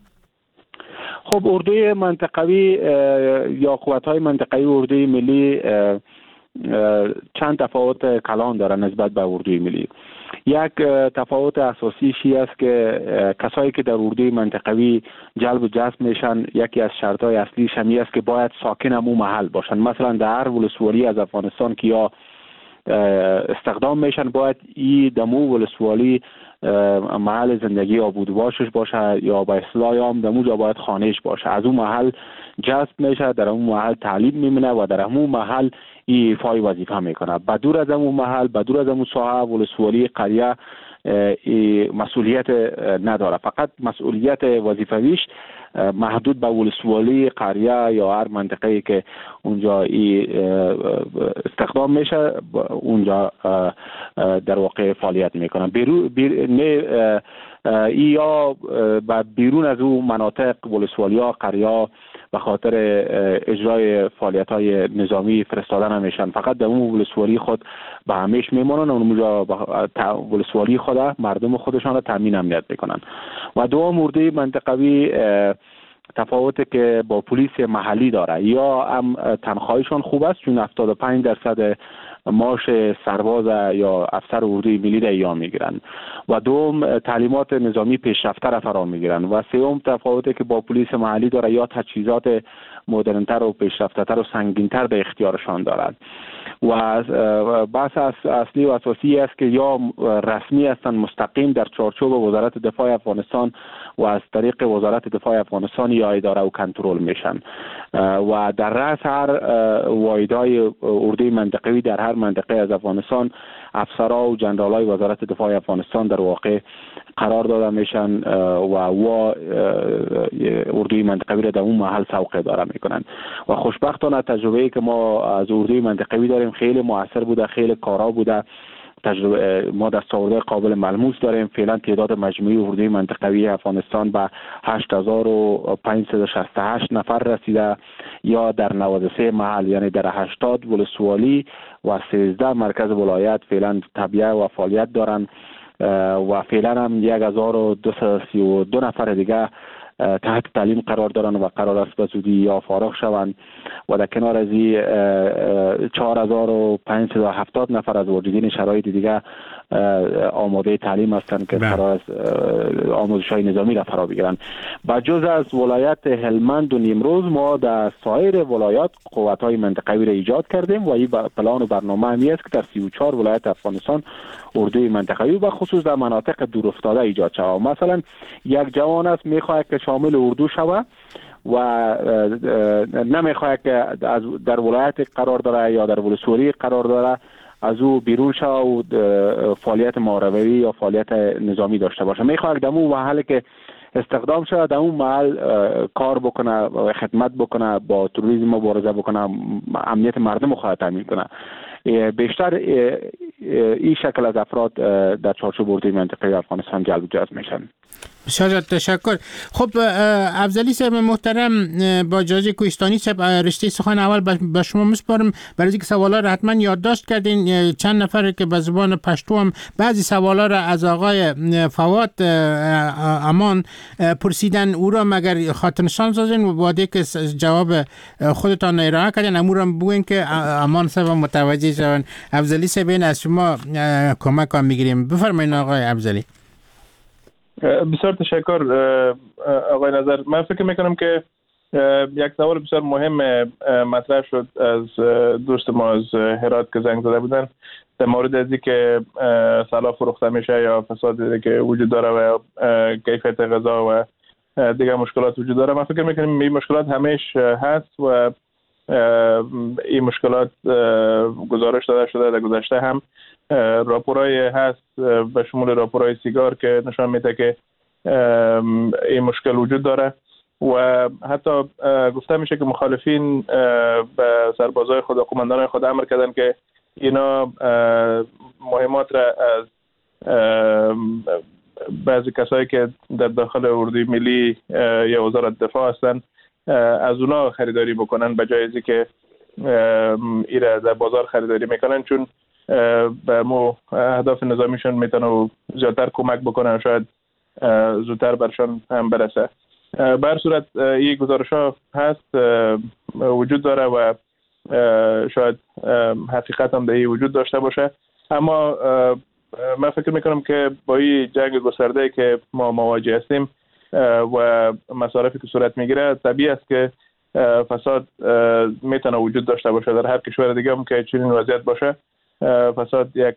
خب اردوی منطقوی یا قوت‌های منطقوی اردوی ملی چند تفاوت کلان داره نسبت به اردوی ملی. یک تفاوت اساسیش است که کسایی که در اردوی منطقوی جلب و جذب میشن یکی از شرط‌های اصلیش همین است که باید ساکن همون محل باشن. مثلا در هر ولسوالی از افغانستان که یا استخدام میشن باید ای دمو ولسوالی محل زندگی آبودواشش باشه یا با اصطلاح عام دموجا باید خانهش باشه. از اون محل جذب میشه، در اون محل تعلیم میمونه و در اون محل ایفای وظیفه میکنه. بدور از اون محل، بدور از اون ساحه ولسوالی قریه مسئولیت نداره. فقط مسئولیت وظیفویش محدود به ولسوالی قریه یا هر منطقه‌ای که اونجا استخدام میشه اونجا در واقع فعالیت میکنه. بیرون بیر نه یا بیرون از اون مناطق ولسوالیا قریه به خاطر اجرای فعالیت‌های نظامی فرستاده نمیشن. فقط در اون ولسوالی خود به همیش میمونن و اونجا ولسوالی خود مردم خودشان را تامین امنیت میکنن. و دوم اردوی منطقوی تفاوتی که با پلیس محلی داره، یا هم تنخواهیشان خوب است چون هفتاد و پنج درصد معاش سرباز یا افسر اردوی ملی را ایام میگیرن و دوم تعلیمات نظامی پیشرفته را فرا میگیرن و سوم تفاوتی که با پلیس محلی داره یا تجهیزات مدرن‌تر و پیشرفته‌تر و سنگین‌تر در اختیارشان دارند. و بحث اصلی و اساسی است که یا رسمی هستند مستقیم در چارچوب وزارت دفاع افغانستان و از طریق وزارت دفاع افغانستان یا اداره و کنترل میشن و در رأس هر واحدهای اردوی منطقوی در هر منطقه از افغانستان افسرها و جنرالای وزارت دفاع افغانستان در واقع قرار داده میشن و و اردوی منطقوی را در اون محل سوق اداره میکنن. و خوشبختانه تجربه‌ای که ما از اردوی منطقوی داریم خیلی موثر بوده، خیلی کارا بوده. تجربه ما دستاوردهای قابل ملموس داریم. فعلا تعداد مجموعی اردوی منطقوی افغانستان به هشت هزار و پانصد و شصت و هشت نفر رسیده، یا در نود و سه محل یعنی در هشتاد ولسوالی و سیزده مرکز ولایت فعلا تبعیه و فعالیت دارند و فعلا هم یک هزار و دویست و سی و دو نفر دیگه تحت تعلیم قرار دارن و قرار است به زودی یا فارغ شوند و در کنار از این چهار هزار و پانصد و هفتاد نفر از واجدین شرایط دیگه آماده تعلیم هستند که قرار است آموزش‌های نظامی را فرا بگیرن. با جز از ولایت هلمند و نیمروز ما در سایر ولایات قوت‌های منطقوی را ایجاد کردیم و این پلان و برنامه همی است که در سی و چهار ولایت افغانستان اردوی منطقوی و خصوص در مناطق دورافتاده ایجاد شود. مثلا یک جوان است میخواهد که شامل اردو شود و نمیخواهد که در ولایت قرار داره یا در ولسوالی قرار داره از او بیرون شود و فعالیت ماروی یا فعالیت نظامی داشته باشه. میخواهد در اون محل که استخدام شده در اون محل کار بکنه و خدمت بکنه، با تروریسم مبارزه بکنه، امنیت مردم خواهد تامین کنه. بیشتر این شکل از افراد در چارچوب اردوی منطقه افغانستان جلب و جذب میشن. بسیار تشکر. خب افضلی صاحب محترم، با اجازه کوهستانی صاحب رشته سخن اول به شما میسپارم، برای اینکه سوالا را حتما یادداشت کردین. چند نفر که به زبان پشتو هم بعضی سوالا را از آقای فواد امان پرسیدن، او را مگر خاطر نشان سازین و بعد که جواب خودتان ارائه کردین امور را بگوین که امان صاحب متوجه شون. افضلی صاحب از شما کمک هم میگیریم. بفرمایید آقای افضلی. بسیار تشکر آقای نظر. من فکر میکنم که یک سوال بسیار مهم مطرح شد از دوست ما از هرات که زنگ زده بودن در مورد از اینکه سلاح فروخته میشه یا فسادی که وجود داره و کیفیت غذا و دیگر مشکلات وجود داره. من فکر میکنم این مشکلات همیشه هست و این مشکلات گزارش داده شده در گذشته هم. راپورای هست به شمول راپورای سیگار که نشان میده که این مشکل وجود داره و حتی گفته میشه که مخالفین به سربازای خود و قماندانای خود امر کردن که اینا مهمات را از بعضی کسایی که در داخل اردوی ملی یا وزارت دفاع هستن از اونا خریداری بکنن به جای اینکه که ایره در بازار خریداری میکنن، چون به مو اهداف نظامیشون میتونه زیادتر کمک بکنه و شاید زودتر برشان هم برسه. به هر صورت این گزارش ها هست، وجود داره و شاید حقیقت هم در این وجود داشته باشه. اما من فکر میکنم که با این جنگ گسترده که ما مواجه هستیم و مصارفی که صورت میگیره، طبیعی است که فساد میتونه وجود داشته باشه. در هر کشور دیگه هم که چنین وضعیت باشه، فساد یک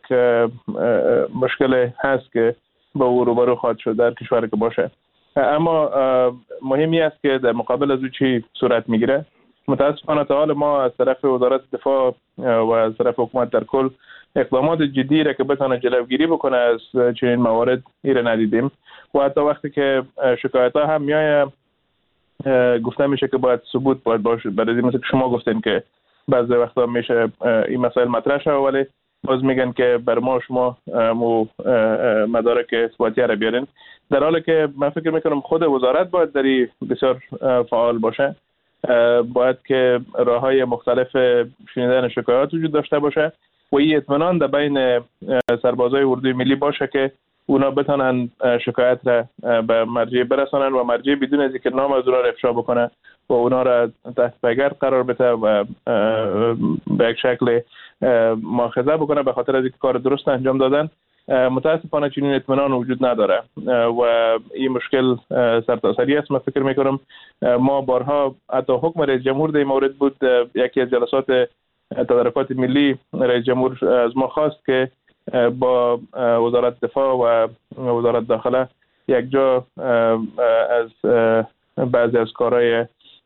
مشکل هست که با او روبرو خواهد شد در کشوری که باشه. اما مهمی است که در مقابل از او چی صورت میگیره. متاسفانه تا حال ما از طرف وزارت دفاع و از طرف حکومت در کل اقدامات جدی را که بتونه جلوگیری بکنه از چنین موارد ایره ندیدیم و حتی وقتی که شکایت ها هم میایه گفته میشه که باید ثبوت باید باشه. برای مثل که شما گفتین که بعضی وقتا میشه این مسائل مطرح شده ولی باز میگن که بر ما شما مو مدارک اثباتی را بیارین، در حالی که من فکر میکنم خود وزارت باید در این بسیار فعال باشه. باید که راههای مختلف شنیدن شکایات وجود داشته باشه و این اطمینان در بین سربازای اردوی ملی باشه که اونا بتونن شکایت را به مرجع برسانن و مرجع بدون از اینکه نام از اونا را افشا بکنه و اونا را تحت پیگرد قرار بده و به یک شکل مؤاخذه بکنه به خاطر از اینکه کار درست انجام دادن. متاسفانه چنین اطمینان وجود نداره و این مشکل سرتاسری است. من فکر میکنم ما بارها حتی حکم رئیس جمهور در این مورد بود، یکی از جلسات تدارکات ملی رئیس جمهور از ما خواست که با وزارت دفاع و وزارت داخله یک جا از بعضی از کارهای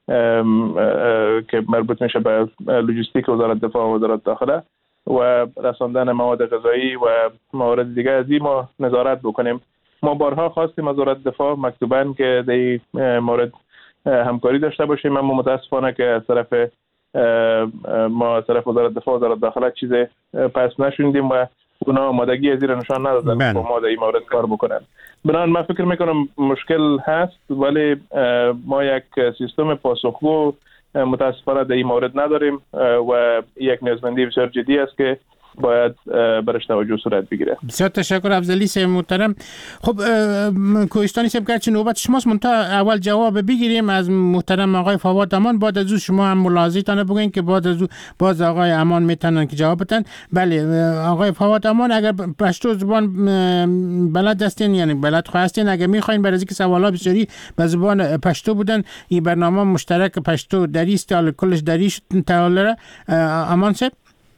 که مربوط میشه به لوجستیک وزارت دفاع و وزارت داخله و رساندن مواد غذایی و موارد دیگه از این ما نظارت بکنیم. ما بارها خواستیم از وزارت دفاع مکتوباً که در این مورد همکاری داشته باشیم، اما متاسفانه که از طرف ما از طرف وزارت دفاع و وزارت داخله چیز پس نشوندیم و اونا آمادگی از این نشان ندادن با ما در این مورد کار بکنن. بنابراین من فکر میکنم مشکل هست ولی ما یک سیستم پاسخگو متاسفانه در این مورد نداریم و یک نیازمندی بسیار جدی است که باید برش توجه صورت بگیره. بسیار تشکر افضلی صاحب محترم. خب کوهستانی صاحب گرچه نوبت شماست، منتها اول جواب بگیریم از محترم آقای فواد امان، بعد از او شما هم ملاحظه‌تان بگین که بعد از او باز آقای امان میتونن که جواب بدن. بله آقای فواد امان، اگر پشتو زبان بلد هستین یعنی بلد خواستین، اگر میخواین برای اینکه سوالا بسیاری به زبان پشتو بودن، این برنامه مشترک پشتو دری است، کلش دری شد تعالی امان صاحب.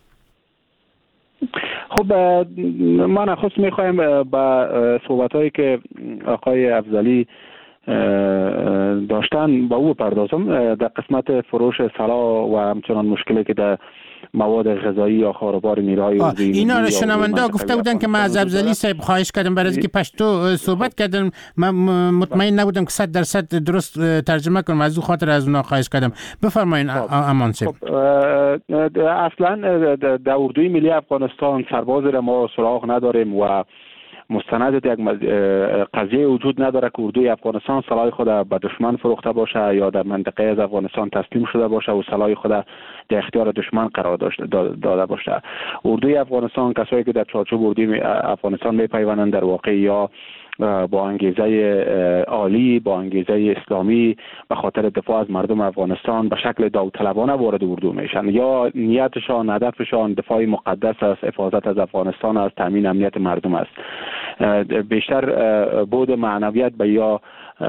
خب ما نخست میخوایم با صحبت هایی که آقای افضلی داشتن با او پردازم در قسمت فروش سلاح و همچنان مشکلی که در مواد غذایی یا خاروبار نیروهای اینا رو شنونده گفته بودن که من از افضلی صاحب خواهش کردم برای اینکه پشتو صحبت کردم، من مطمئن نبودم که صد درصد درست ترجمه کنم، از او خاطر از اونا خواهش کردم. بفرمایید امان صاحب. اصلا در اردوی ملی افغانستان سرباز را ما سراغ نداریم و مستند یک قضیه وجود نداره که اردوی افغانستان سلاح خود به دشمن فروخته باشه یا در منطقه از افغانستان تسلیم شده باشه و سلاح خود در اختیار دشمن قرار داده باشه. اردوی افغانستان کسایی که در چارچوب اردوی افغانستان میپیوندند در واقع یا با انگیزه عالی، با انگیزه اسلامی به خاطر دفاع از مردم افغانستان به شکل داوطلبانه وارد اردو میشن، یا نیتشان هدفشان دفاع مقدس است، حفاظت از افغانستان است، تامین امنیت مردم است. بیشتر بود معنویت به یا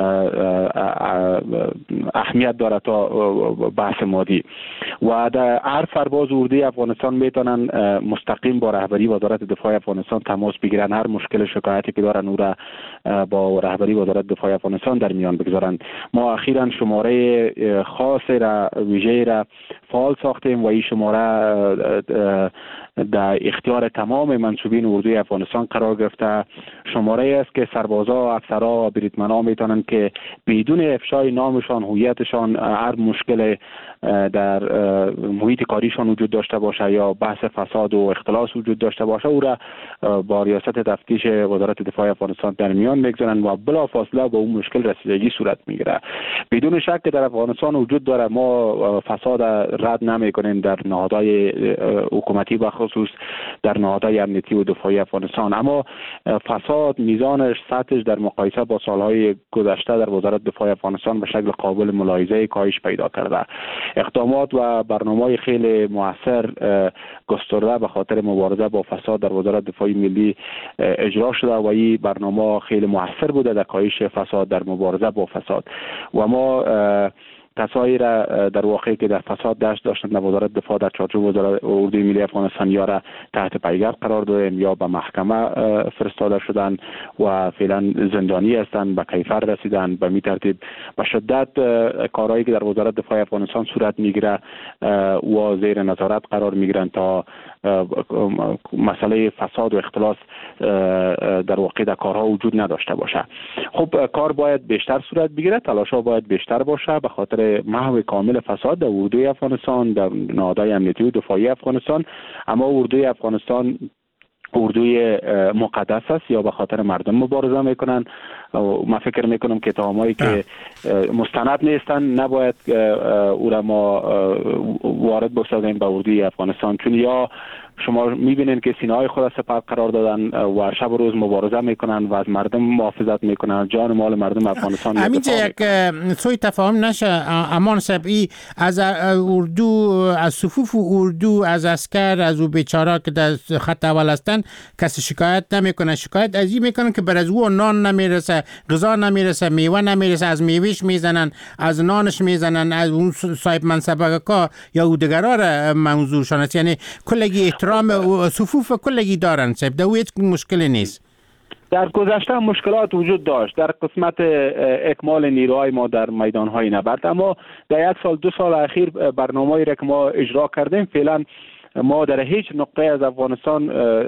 اهمیت داره تا بحث مادی و در هر سرباز اردوی افغانستان میتونن مستقیم با رهبری وزارت دفاع افغانستان تماس بگیرن، هر مشکل شکایتی که دارن او را با رهبری وزارت دفاع افغانستان در میان بگذارن. ما اخیراً شماره خاصی را ویژه‌ای را فعال ساختیم و این شماره در اختیار تمام منصوبین اردوی افغانستان قرار گرفته. شماره است که سربازا، افسرها و بریدمنها میتونن که بدون افشای نامشان، هویتشان، هر مشکل در محیط کاریشان وجود داشته باشه یا بحث فساد و اختلاس وجود داشته باشه او را با ریاست تفتیش وزارت دفاع افغانستان در میان میگذارن و بلافاصله به اون مشکل رسیدگی صورت میگیره. بدون شک که در افغانستان وجود داره، ما فساد رد نمیکنیم در نهادهای حکومتی و خصوص در نهادهای امنیتی و دفاعی افغانستان، اما فساد میزانش، سطحش در مقایسه با سالهای گذشته در وزارت دفاع افغانستان به شکل قابل ملاحظه کاهش پیدا کرده. اقدامات و برنامه‌های خیلی مؤثر گسترده به خاطر مبارزه با فساد در وزارت دفاع ملی اجرا شده و این برنامه خیلی مؤثر بوده در کاهش فساد، در مبارزه با فساد و ما کسایی را در واقع که در فساد دست داشتند در وزارت دفاع در چارچوب وزارت اردوی ملی افغانستان یا را تحت پیگرد قرار دادیم یا به محکمه فرستاده شدند و فعلا زندانی هستند، به کیفر رسیدن. به می ترتیب به شدت کارهایی که در وزارت دفاع افغانستان صورت میگیره و زیر نظارت قرار میگیرند تا مسئله فساد و اختلاس در واقع در کارها وجود نداشته باشه. خب کار باید بیشتر صورت بگیره، تلاش‌ها باید بیشتر باشه به خاطر محو کامل فساد در اردوی افغانستان، در نهادهای امنیتی و دفاعی افغانستان. اما اردوی افغانستان اردوی مقدس است یا به خاطر مردم مبارزه میکنن. من فکر میکنم که تهمایی که مستند نیستن نباید او را ما وارد بسازیم به اردوی افغانستان، چون یا شما میبینین که سینه‌های خود سپر قرار دادن و شب و روز مبارزه میکنن و از مردم محافظت میکنن، جان مال مردم افغانستان. همینجا یک سوی تفاهم نشه امان صاحب، از اردو، از صفوف اردو، از عسکر، از او بیچاره که در خط اول هستن کسی شکایت نمیکنه. شکایت از این میکنن که بر از او نان نمیرسه، غذا نمیرسه، میوه نمیرسه، از میوهش میزنن، از نانش میزنن، از اون صاحب منصبه کا یا او دگرا را موضوعشان است. یعنی کلگی احترام صفوف کلگی دارن صاحب، در هیچ مشکلی نیست. در گذشته مشکلات وجود داشت در قسمت اکمال نیروهای ما در میدانهای نبرد، اما در یک سال دو سال اخیر برنامه‌ای را که ما اجرا کردیم فعلا ما در هیچ نقطه از افغانستان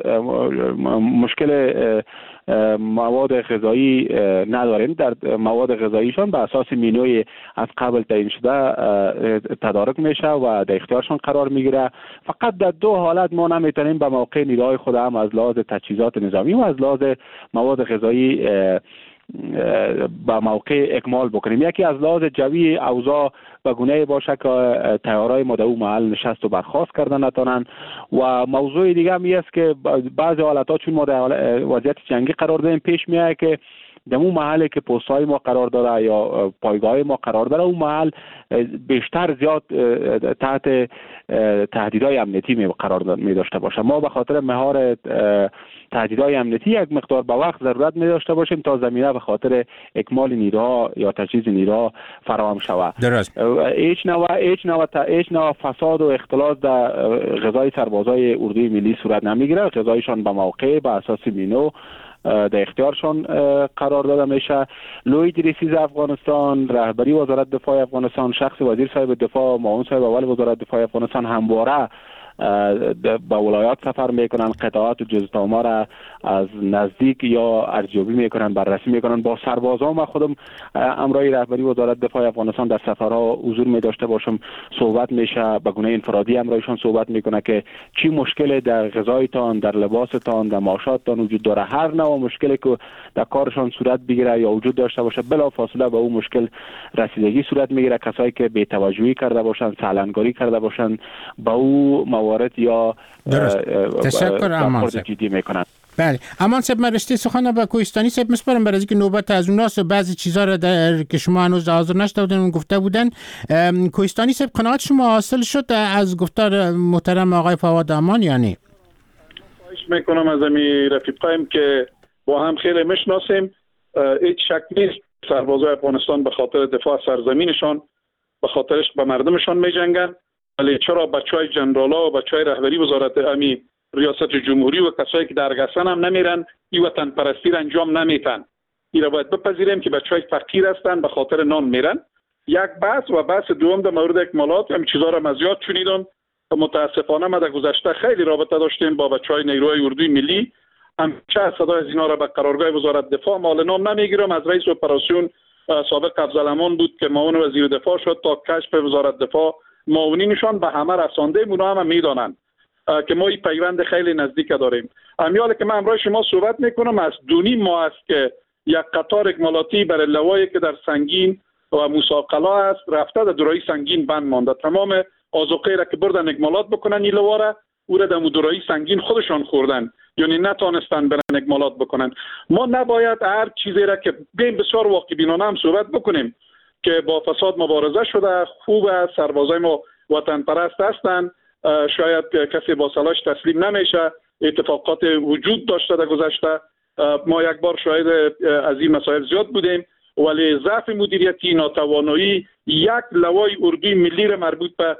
مشکل مواد غذایی نداریم. در مواد غذاییشان به اساس مینوی از قبل تعیین شده تدارک میشه و در اختیارشان قرار میگیره. فقط در دو حالت ما نمیتونیم به موقع نیروهای خود هم از لحاظ تجهیزات نظامی و از لحاظ مواد غذایی به موقع اکمال بکنیم. یکی از لحاظ جوی اوضاع به گونه باشه که تیارای ما در اون محل نشست و برخاست کردن نتونن و موضوع دیگه هم است که بعضی حالتها چون ما در وضعیت جنگی قرار داریم پیش میاد که در اون محلی که پست‌های ما قرار داره یا پایگاه ما قرار داره اون محل بیشتر زیاد تحت تهدیدهای امنیتی می قرار می داشته باشه. ما به خاطر مهار تهدیدهای امنیتی یک مقدار به وقت ضرورت می داشته باشیم تا زمینه به خاطر اکمال نیروها یا تجهیز نیروها فراهم شود. درست. هیچ نوع هیچ نوع هیچ نوع فساد و اختلاط در غذای سربازای اردوی ملی صورت نمیگیره. غذایشان به موقع به اساس مینو در اختیارشان قرار داده میشه. لوی دریسیز افغانستان، رهبری وزارت دفاع افغانستان، شخص وزیر صاحب دفاع، معاون صاحب اول وزارت دفاع افغانستان همواره به ولایات سفر میکنن، قطعات و جزتاما را از نزدیک یا ارزیابی میکنن، بررسی میکنن. با سربازان ما خودم امرای رهبری وزارت دفاع افغانستان در سفرها حضور می داشته باشم، صحبت میشه، به گونه انفرادی امرایشان صحبت میکنه که چی مشکل در غذایتان، در لباستان، در معاشاتتان وجود داره. هر نوع مشکلی که در کارشان صورت بگیره یا وجود داشته باشه بلا فاصله به اون مشکل رسیدگی صورت میگیره. کسایی که بی توجهی کرده باشن، سالنگاری کرده باشن با او موارد یا تشکر امان صاحب جدی میکنن. بله امان صاحب، من رشته سخن به کوهستانی صاحب مسپارم برای اینکه نوبت از اوناست و بعضی چیزا را در که شما هنوز حاضر نشده بودن گفته بودن. کوهستانی صاحب قناعت شما حاصل شد از گفتار محترم آقای فواد امان یا نه؟ خواهش میکنم از امی رفیقایم که با هم خیلی میشناسیم. هیچ شک نیست سربازای افغانستان به خاطر دفاع از سرزمینشان به خاطرش به مردمشان میجنگن، ولی چرا بچهای جنرالا و بچهای رهبری وزارت امی ریاست جمهوری و کسایی که در گسن هم نمیرن این وطن پرستی را انجام نمیتن؟ این را باید بپذیریم که بچهای فقیر هستن به خاطر نان میرن. یک بحث و بحث دوم در مورد اکمالات هم چیزا را مزیاد شنیدم. متاسفانه ما در گذشته خیلی رابطه داشتیم با بچهای نیروهای اردوی ملی. همیشه از صدای از اینا را به قرارگاه وزارت دفاع مال نام نمیگیرم. از رئیس اپراسیون سابق افضل امان بود که معاون وزیر دفاع شد تا کشف وزارت دفاع معاونینشان به همه رسانده اونا هم میدانند که ما این پیوند خیلی نزدیک داریم. امیال که من امروز شما صحبت میکنم از دونی ماه است که یک قطار اکمالاتی برای لوایی که در سنگین و موساقلا است رفته در دورایی سنگین بند مانده. تمام آذوقه را که بردن اکمالات بکنن این لواره او را در دورایی سنگین خودشان خوردن، یعنی نتانستن برن اکمالات بکنن. ما نباید هر چیزی را که بین بسیار واقع بینانه هم صحبت بکنیم که با فساد مبارزه شده، خوب سربازای ما وطن پرست هستند، شاید کسی با سلاش تسلیم نمیشه، اتفاقات وجود داشته در گذشته، ما یک بار شاهد از این مسائل زیاد بودیم، ولی ضعف مدیریتی، ناتوانایی یک لوای اردوی ملی را مربوط به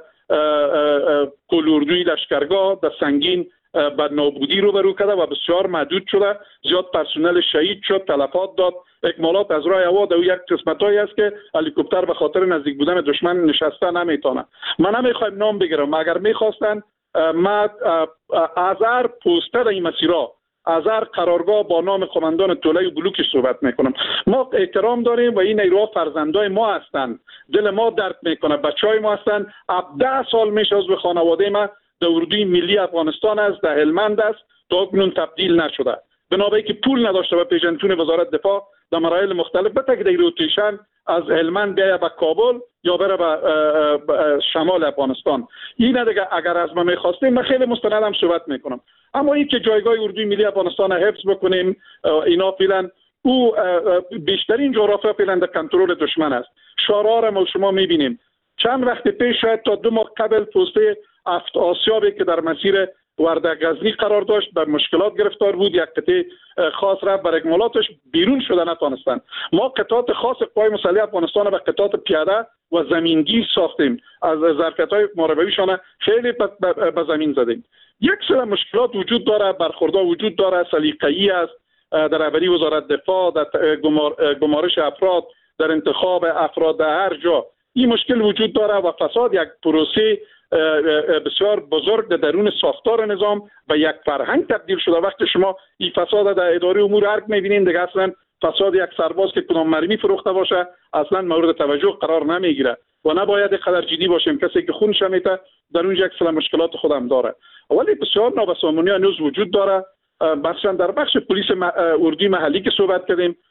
کل اردوی لشکرگاه در سنگین به نابودی روبرو کرده و بسیار محدود شده. زیاد پرسنل شهید شد، تلفات داد. اکمالات از راه هوا در یک قسمتایی است که هلیکوپتر به خاطر نزدیک بودن دشمن نشسته نمیتونه. من نمیخوایم نام بگیرم، اگر میخواستن ما از هر پوستر این مسیرها، از هر قرارگاه با نام قماندان توله و بلوک صحبت میکنم. ما احترام داریم و این نیروها فرزندای ما هستند، دل ما درد میکنه، بچهای ما هستند. ده سال میشه از به خانواده ما در اردوی ملی افغانستان است، در هلمند است، تا اکنون تبدیل نشده. بنابراین که پول نداشته و پیژنتون وزارت دفاع در مراحل مختلف بتک در روتیشن از هلمند بیایه به کابل یا بره به شمال افغانستان. این دیگه اگر از ما میخواستیم من خیلی مستند هم صحبت میکنم، اما این که جایگاه اردوی ملی افغانستان حفظ بکنیم، اینا فعلا او بیشترین جغرافیا فعلا در کنترل دشمن است. شورا را ما شما میبینیم چند وقت پیش شاید تا دو ماه قبل پوسته افت آسیابی که در مسیر ورده غزنی قرار داشت بر مشکلات گرفتار بود، یک قطعه خاص رفت بر اکمالاتش بیرون شده نتونستن. ما قطعات خاص قوای مسلح افغانستان و قطعات پیاده و زمینگیر ساختیم، از ظرفیت‌های محاربویشان خیلی به زمین زدیم. یک سری مشکلات وجود داره، برخوردها وجود داره، سلیقه‌ای است در رهبری وزارت دفاع، در گمارش افراد، در انتخاب افراد، در هر جا این مشکل وجود داره و فساد یک پروسه بسیار بزرگ در درون ساختار نظام و یک فرهنگ تبدیل شده. وقتی شما این فساد در اداره امور ارگ می‌بینید دیگه اصلا فساد یک سرباز که کدام مرمی فروخته باشه اصلا مورد توجه قرار نمیگیره و نباید قدر جدی باشیم. کسی که خونش میته در اونجا یک سری مشکلات خودم داره، ولی بسیار نابسامانی هنوز وجود داره. مثلا در بخش پلیس اردوی محلی که صحبت کردیم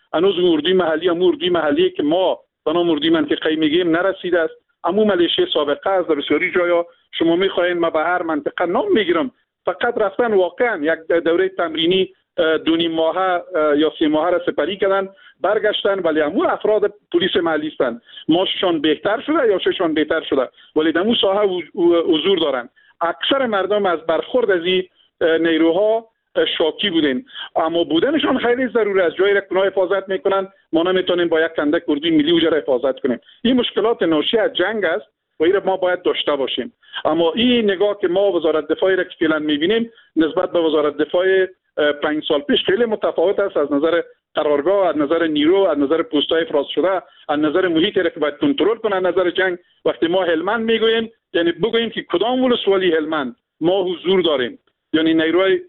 هنوز اردوی محلی هم اردوی محلی که ما به نام اردوی منطقه‌ای میگیم نرسیده است. اما ملیشه سابقه است. در بسیاری جایا شما میخواین ما به هر منطقه نام میگیرم، فقط رفتن واقعا یک دوره تمرینی دو نیم ماهه یا سه ماهه را سپری کردن برگشتن، ولی همون افراد پلیس محلی هستند. ماششان بهتر شده یا ششان بهتر شده، ولی در اون ساحه حضور دارن. اکثر مردم از برخورد از این نیروها شاکی بودن، اما بودنشان خیلی ضروری است. جایی را که حفاظت میکنن ما نمیتونیم با یک کندک اردوی ملی اونجا حفاظت کنیم. این مشکلات ناشی از جنگ است و این ما باید داشته باشیم. اما این نگاه که ما وزارت دفاعی را که فعلا میبینیم نسبت به وزارت دفاع پنج سال پیش خیلی متفاوت است، از نظر قرارگاه، از نظر نیرو، از نظر پست‌های افراز شده، از نظر محیطی را که باید کنترل کنه، از نظر جنگ. وقتی ما هلمند میگوییم یعنی بگوییم که کدام ولسوالی هلمند ما حضور داریم، یعنی نیروی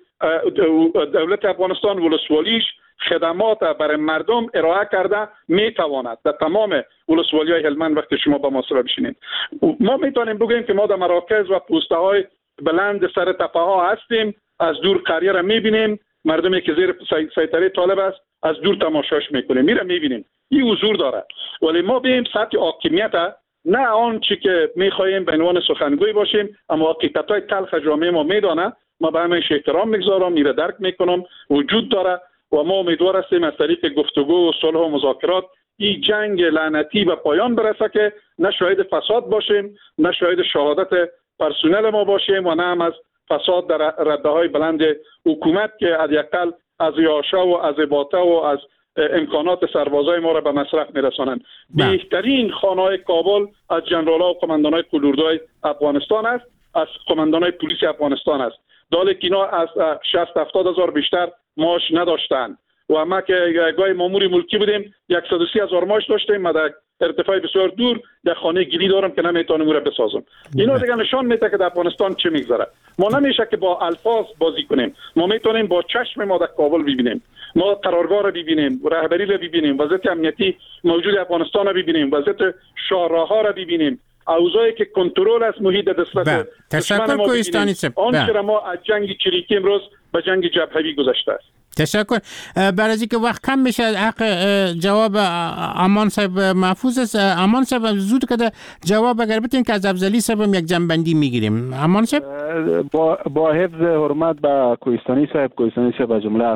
دولت افغانستان ولسوالیش خدمات برای مردم ارائه کرده میتواند در تمام ولسوالی‌های هلمند. وقتی شما با محاسبه بشینید ما میتونیم بگوییم که ما در مراکز و پست‌های بلند سر تپه ها هستیم، از دور قریه را میبینیم، مردمی که زیر سیطره طالب است از دور تماشاش میکنیم، میره میبینیم. این حضور داره، ولی ما بیم سطح حاکمیت نه آن چی که میخواهیم به عنوان سخنگوی باشیم، اما حقیقت‌های تلخ جامعه ما میدانه. ما به همش احترام میگذارم، میره درک میکنم، وجود داره و ما امیدوار هستیم از طریق گفتگو و صلح و مذاکرات این جنگ لعنتی به پایان برسه که نه شاهد فساد باشیم، نه شاهد شهادت پرسنل ما باشیم و نه هم از فساد در رده‌های بلند حکومت که حداقل از یاشا و از باطه و از امکانات سربازای ما را به مصرف میرسانند. بهترین خانه‌های کابل از جنرال‌ها و قماندان‌های کلوردای افغانستان است، از قماندان‌های پلیس افغانستان است. داله که اینا از شصت هفتاد هزار بیشتر معاش نداشتن و ما که گاهی مامور ملکی بودیم صد و سی هزار معاش داشتیم. ما در ارتفاع بسیار دور در خانه گلی دارم که نمیتونم اون را بسازم. اینا دیگه نشان میده که در افغانستان چه میگذره. ما نمیشه که با الفاظ بازی کنیم، ما میتونیم با چشم ما در کابل ببینیم، ما قرارگاه را ببینیم، رهبری را ببینیم، وضعیت امنیتی موجود افغانستان را ببینیم، وضعیت شاهراه‌ها را ببینیم، اوضاعی که کنترل از محیط دسترس. تشکر کوهستانی صاحب. آنچه ما از جنگ چریکی امروز به جنگ جبهوی گذشته است. تشکر. برای اینکه وقت کم میشه حق جواب امان صاحب محفوظ است. امان صاحب زود کده جواب اگر بتین که از افضلی صاحب یک جنبندی میگیریم. امان صاحب با با حفظ حرمت به کوهستانی صاحب، کوهستانی صاحب از جمله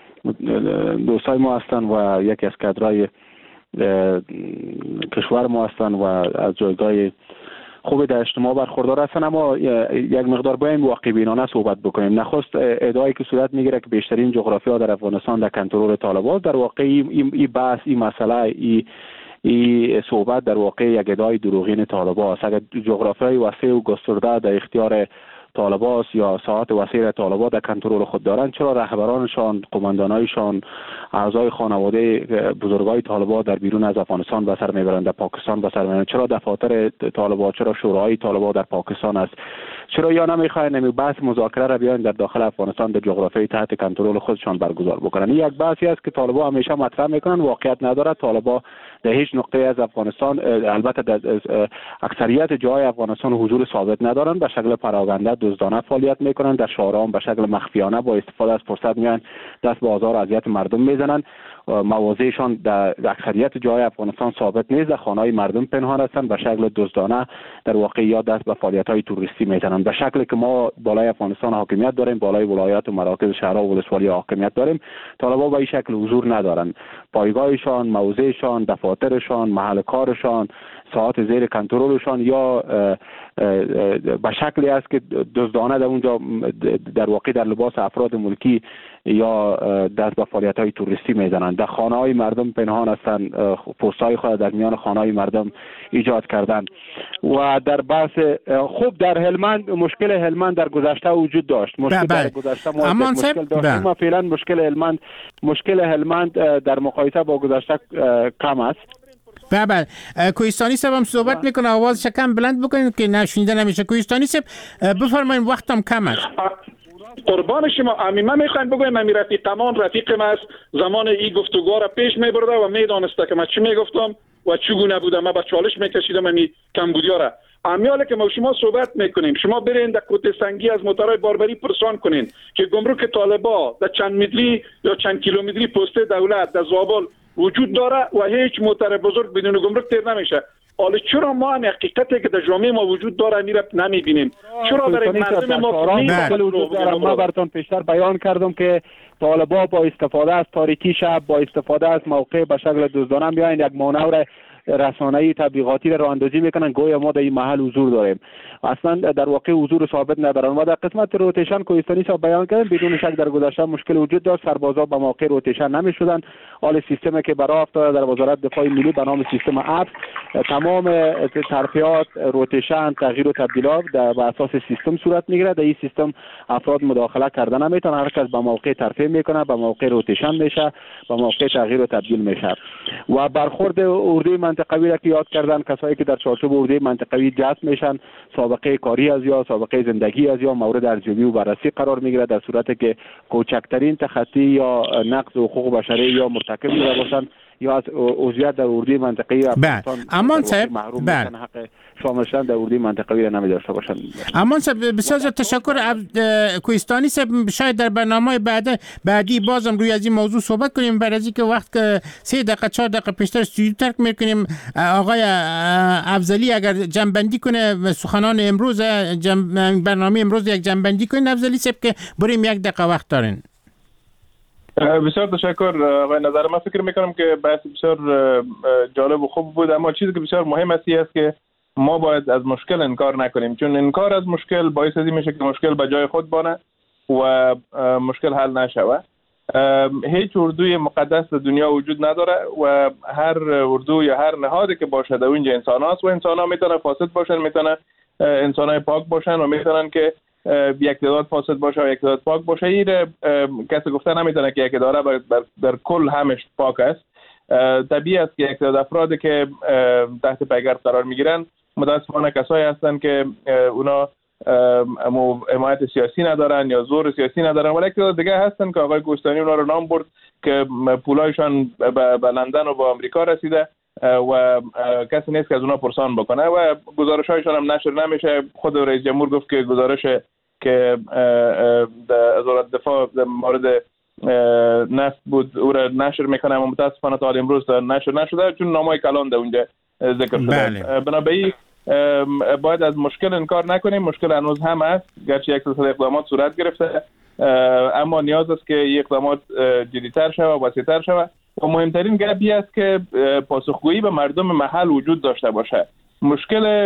دوستای ما هستن و یکی از کادرای کشور ما هستن و از جایگاه خوبی در اجتماع برخوردار هستن، اما یک مقدار باید واقع بینانه صحبت بکنیم. نخست ادعایی که صورت میگیره که بیشترین جغرافیا در افغانستان در کنترل طالبان، در واقع این ای بحث، این مسئله، ای ای صحبت در واقع یک ادعای دروغین طالبان است. اگر جغرافیای وسیع و گسترده در اختیار طالبان یا ساحات وسیع طالبان در کنترل خود دارند، چرا رهبرانشان، قماندانایشان، اعضای خانواده بزرگای طالبان در بیرون از افغانستان به سر میبرند، در پاکستان به سر میبرند؟ چرا دفاتر طالبان، چرا شورای طالبان در پاکستان است؟ چرا یا نمیخواین نمی بحث مذاکره را بیان در داخل افغانستان در جغرافیای تحت کنترل خودشان برگزار بکنن؟ این یک بحثی است که طالبان همیشه مطرح میکنن، واقعیت نداره. طالبان در هیچ نقطه از افغانستان، البته در اکثریت جای افغانستان حضور ثابت ندارن، به شکل پراگنده دزدانه فعالیت میکنن، در شهرها به شکل مخفیانه با استفاده از فرصت میان دست به آزار و اذیت مردم میزنن. مواضعشان در اکثریت جای افغانستان ثابت نیست، در خانه‌های مردم پنهان هستند، به شکل دزدانه در واقع یا دست به فعالیت‌های توریستی میزنند. به شکلی که ما بالای افغانستان حاکمیت داریم، بالای ولایات و مراکز شهرها و ولسوالی حاکمیت داریم، طالبان به این شکل حضور ندارند. پایگاهشان، موضعشان، دفاترشان، محل کارشان، ساعات زیر کنترلشان یا به شکلی است که دزدانه در اونجا در واقع در لباس افراد ملکی یا دست به فعالیت‌های توریستی میزنند. در خانه‌های مردم پنهان هستند، پست‌های خود در میان خانه‌های مردم ایجاد کردند. و در بحث خوب در هلمند، مشکل هلمند در گذشته وجود داشت. مشکل در گذشته ما مشکل داشتیم. ما فعلا مشکل هلمند مشکل هلمند در مقایسه با گذشته کم است. بله. کوهستانی صاحب هم صحبت میکنه، آواز کم بلند بکنید که نشنیده نمیشه. کوهستانی صاحب بفرمایید، وقتم کم است. قربان شما. امی من میخوایم بگویم امی رفیقمان رفیقم است، زمان این گفتگو را پیش میبرده و میدانسته که من چی میگفتم و چگونه بودم. من با چالش میکشیدم امی کمبودیا را. امیاله که ما شما صحبت میکنیم، شما برین در کوته سنگی از موترهای باربری پرسان کنین که گمرک طالبا در چند متری یا چند کیلومتری پست دولت در زابل وجود داره و هیچ موتر بزرگ بدون گمرک تیر نمیشه. حالا چرا ما این حقیقتی که در جامعه ما وجود داره میره نمیبینیم؟ چرا برای مردم ما ما براتون پیشتر بیان کردم که طالبا با استفاده از تاریکی شب، با استفاده از موقع به شکل دزدانه میاین یک مانور رسانه‌ای تبلیغاتی را اندازی میکنن گویا ما در این محل حضور داریم. اصلا در واقع حضور ثابت ندارن. و در قسمت روتیشن کوهستانی صاحب بیان کردن بدون شک در گذشته مشکل وجود داشت، سربازا به موقع روتیشن نمیشدن. حال سیستمی که برای افتاده در وزارت دفاع ملی به نام سیستم ابس، تمام ترفیعات روتیشن تغییر و تبدیلات در بر اساس سیستم صورت میگیره. در این سیستم افراد مداخله کردن نمیتونن، هر کس به موقع ترفیع میکنه، به موقع روتیشن میشه، به موقع تغییر و تبدیل میشه. و برخورد اردوی منطقوی را که یاد کردن، کسایی که در چارچوب اردوی منطقوی جذب میشن سابقه کاری از یا سابقه زندگی از یا مورد ارزیابی و بررسی قرار میگیره، در صورتی که کوچکترین تخطی یا نقض حقوق بشری یا مرتکب شده باشن یا از عضویت در اردوی منطقه‌ای افغانستان امان صاحب بله حق شامل شدن در اردوی منطقه‌ای را نمی‌داشته باشند. امان صاحب بسیار تشکر. کوهستانی صاحب شاید در برنامه بعد بعدی بازم روی از این موضوع صحبت کنیم. برای اینکه وقت که سه دقیقه چهار دقیقه پیشتر استودیو ترک می‌کنیم، آقای افضلی اگر جنبندی کنه سخنان امروز برنامه امروز یک جنبندی کنین افضلی صاحب که بریم یک دقیقه وقت دارین. بسیار تشکر آقای نظر. من فکر میکنم که بحث بسیار جالب و خوب بود، اما چیزی که بسیار مهم است است که ما باید از مشکل انکار نکنیم، چون انکار از مشکل باعث این میشه که مشکل به جای خود بانه و مشکل حل نشود. هیچ اردوی مقدس در دنیا وجود نداره و هر اردو یا هر نهادی که باشه در اونجا انسان هست و انسان ها میتونه فاسد باشن، میتونه انسان های پاک باشن و میتونن که یک تعداد فاسد باشه و یک تعداد پاک باشه. این کسی گفته نمیتونه که یک اداره بر, بر, بر کل همش پاک است. طبیعی است که یک تعداد افرادی که تحت پیگرد قرار میگیرن متاسفانه کسایی هستن که اونا حمایت سیاسی ندارن یا زور سیاسی ندارن، ولی یک تعداد دیگه هستن که آقای کوهستانی اونا رو نام برد که پولایشان به لندن و به آمریکا رسیده و کسی نیست که از اونا پرسان بکنه و گزارش‌هایشان هم نشر نمیشه. خود رئیس جمهور گفت که گزارش که از وزارت دفاع مورد نفت بود او را نشر میکنه اما متاسفانه تا امروز نشر نشده چون نامای کلان در اونجا ذکر شده. بنابراین باید از مشکل انکار نکنیم، مشکل هنوز هم هست گرچه یک سلسله اقدامات صورت گرفته، اما نیاز است که این اقدامات جدی‌تر شود و وسیع‌تر شود و مهمترین گپی است که پاسخگویی به مردم محل وجود داشته باشه. مشکل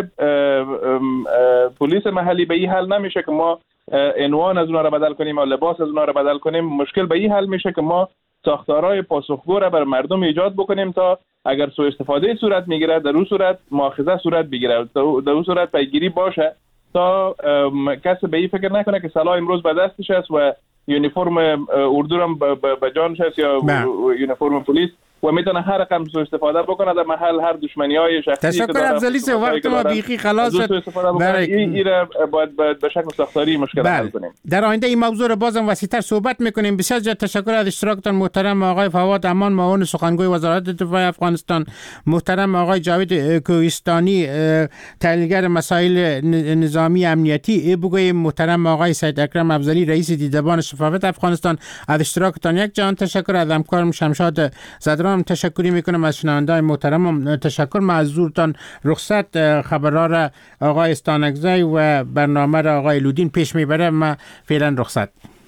پلیس محلی به این حل نمیشه که ما عنوان از اونها را بدل کنیم و لباس از اونها را بدل کنیم. مشکل به این حل میشه که ما ساختارهای پاسخگو را بر مردم ایجاد بکنیم تا اگر سوء استفاده صورت میگیره در اون صورت مؤاخذه صورت بگیره، در اون صورت پیگیری باشه تا کسی به این فکر نکنه که سلاح امروز به دستش است و یونیفرم اردو هم به جانش است یا یونیفرم پلیس و میتونه هر رقم سوء استفاده بکنه در محل هر دشمنی‌های شخصی. تشکر افضلی صاحب، وقت ما بیخی خلاص شد. برای این را باید به شکل ساختاری مشکل حل کنیم. در آینده این موضوع رو بازم وسیع‌تر صحبت می‌کنیم. بسیار زیاد تشکر از اشتراکتان محترم آقای فواد امان معاون سخنگوی وزارت دفاع افغانستان، محترم آقای جاوید کوهستانی تحلیلگر مسائل نظامی امنیتی، بگوییم محترم آقای سید اکرم افضلی رئیس دیدبان شفافیت افغانستان. از اشتراکتان یک جهان تشکر. از همکارم شمشاد زدران تشکری میکنم. از شنونده‌های محترم تشکر. معذورتان رخصت خبرار آقای استانکزی و برنامه را آقای لودین پیش میبره. ما فعلا رخصت.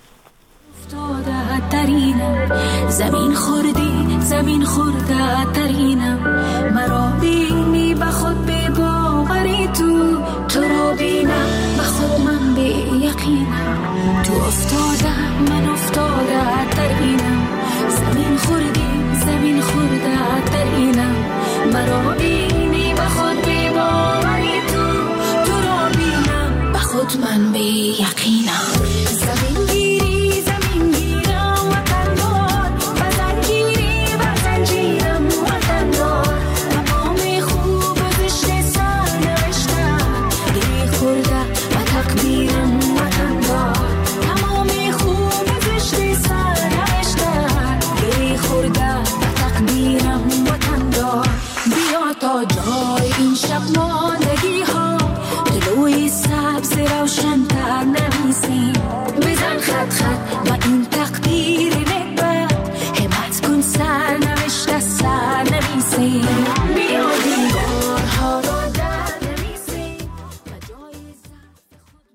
زمین خوردی زمین خورده ترینم، مرا بینی به خود به باوری تو تو را بینم به خود من به یقینم، تو افتاده من افتاده ترینم، زمین خوردی زمین خورده ترینم، مرا بینی به خود به باوری تو تو را بینم به خود من به یقینم.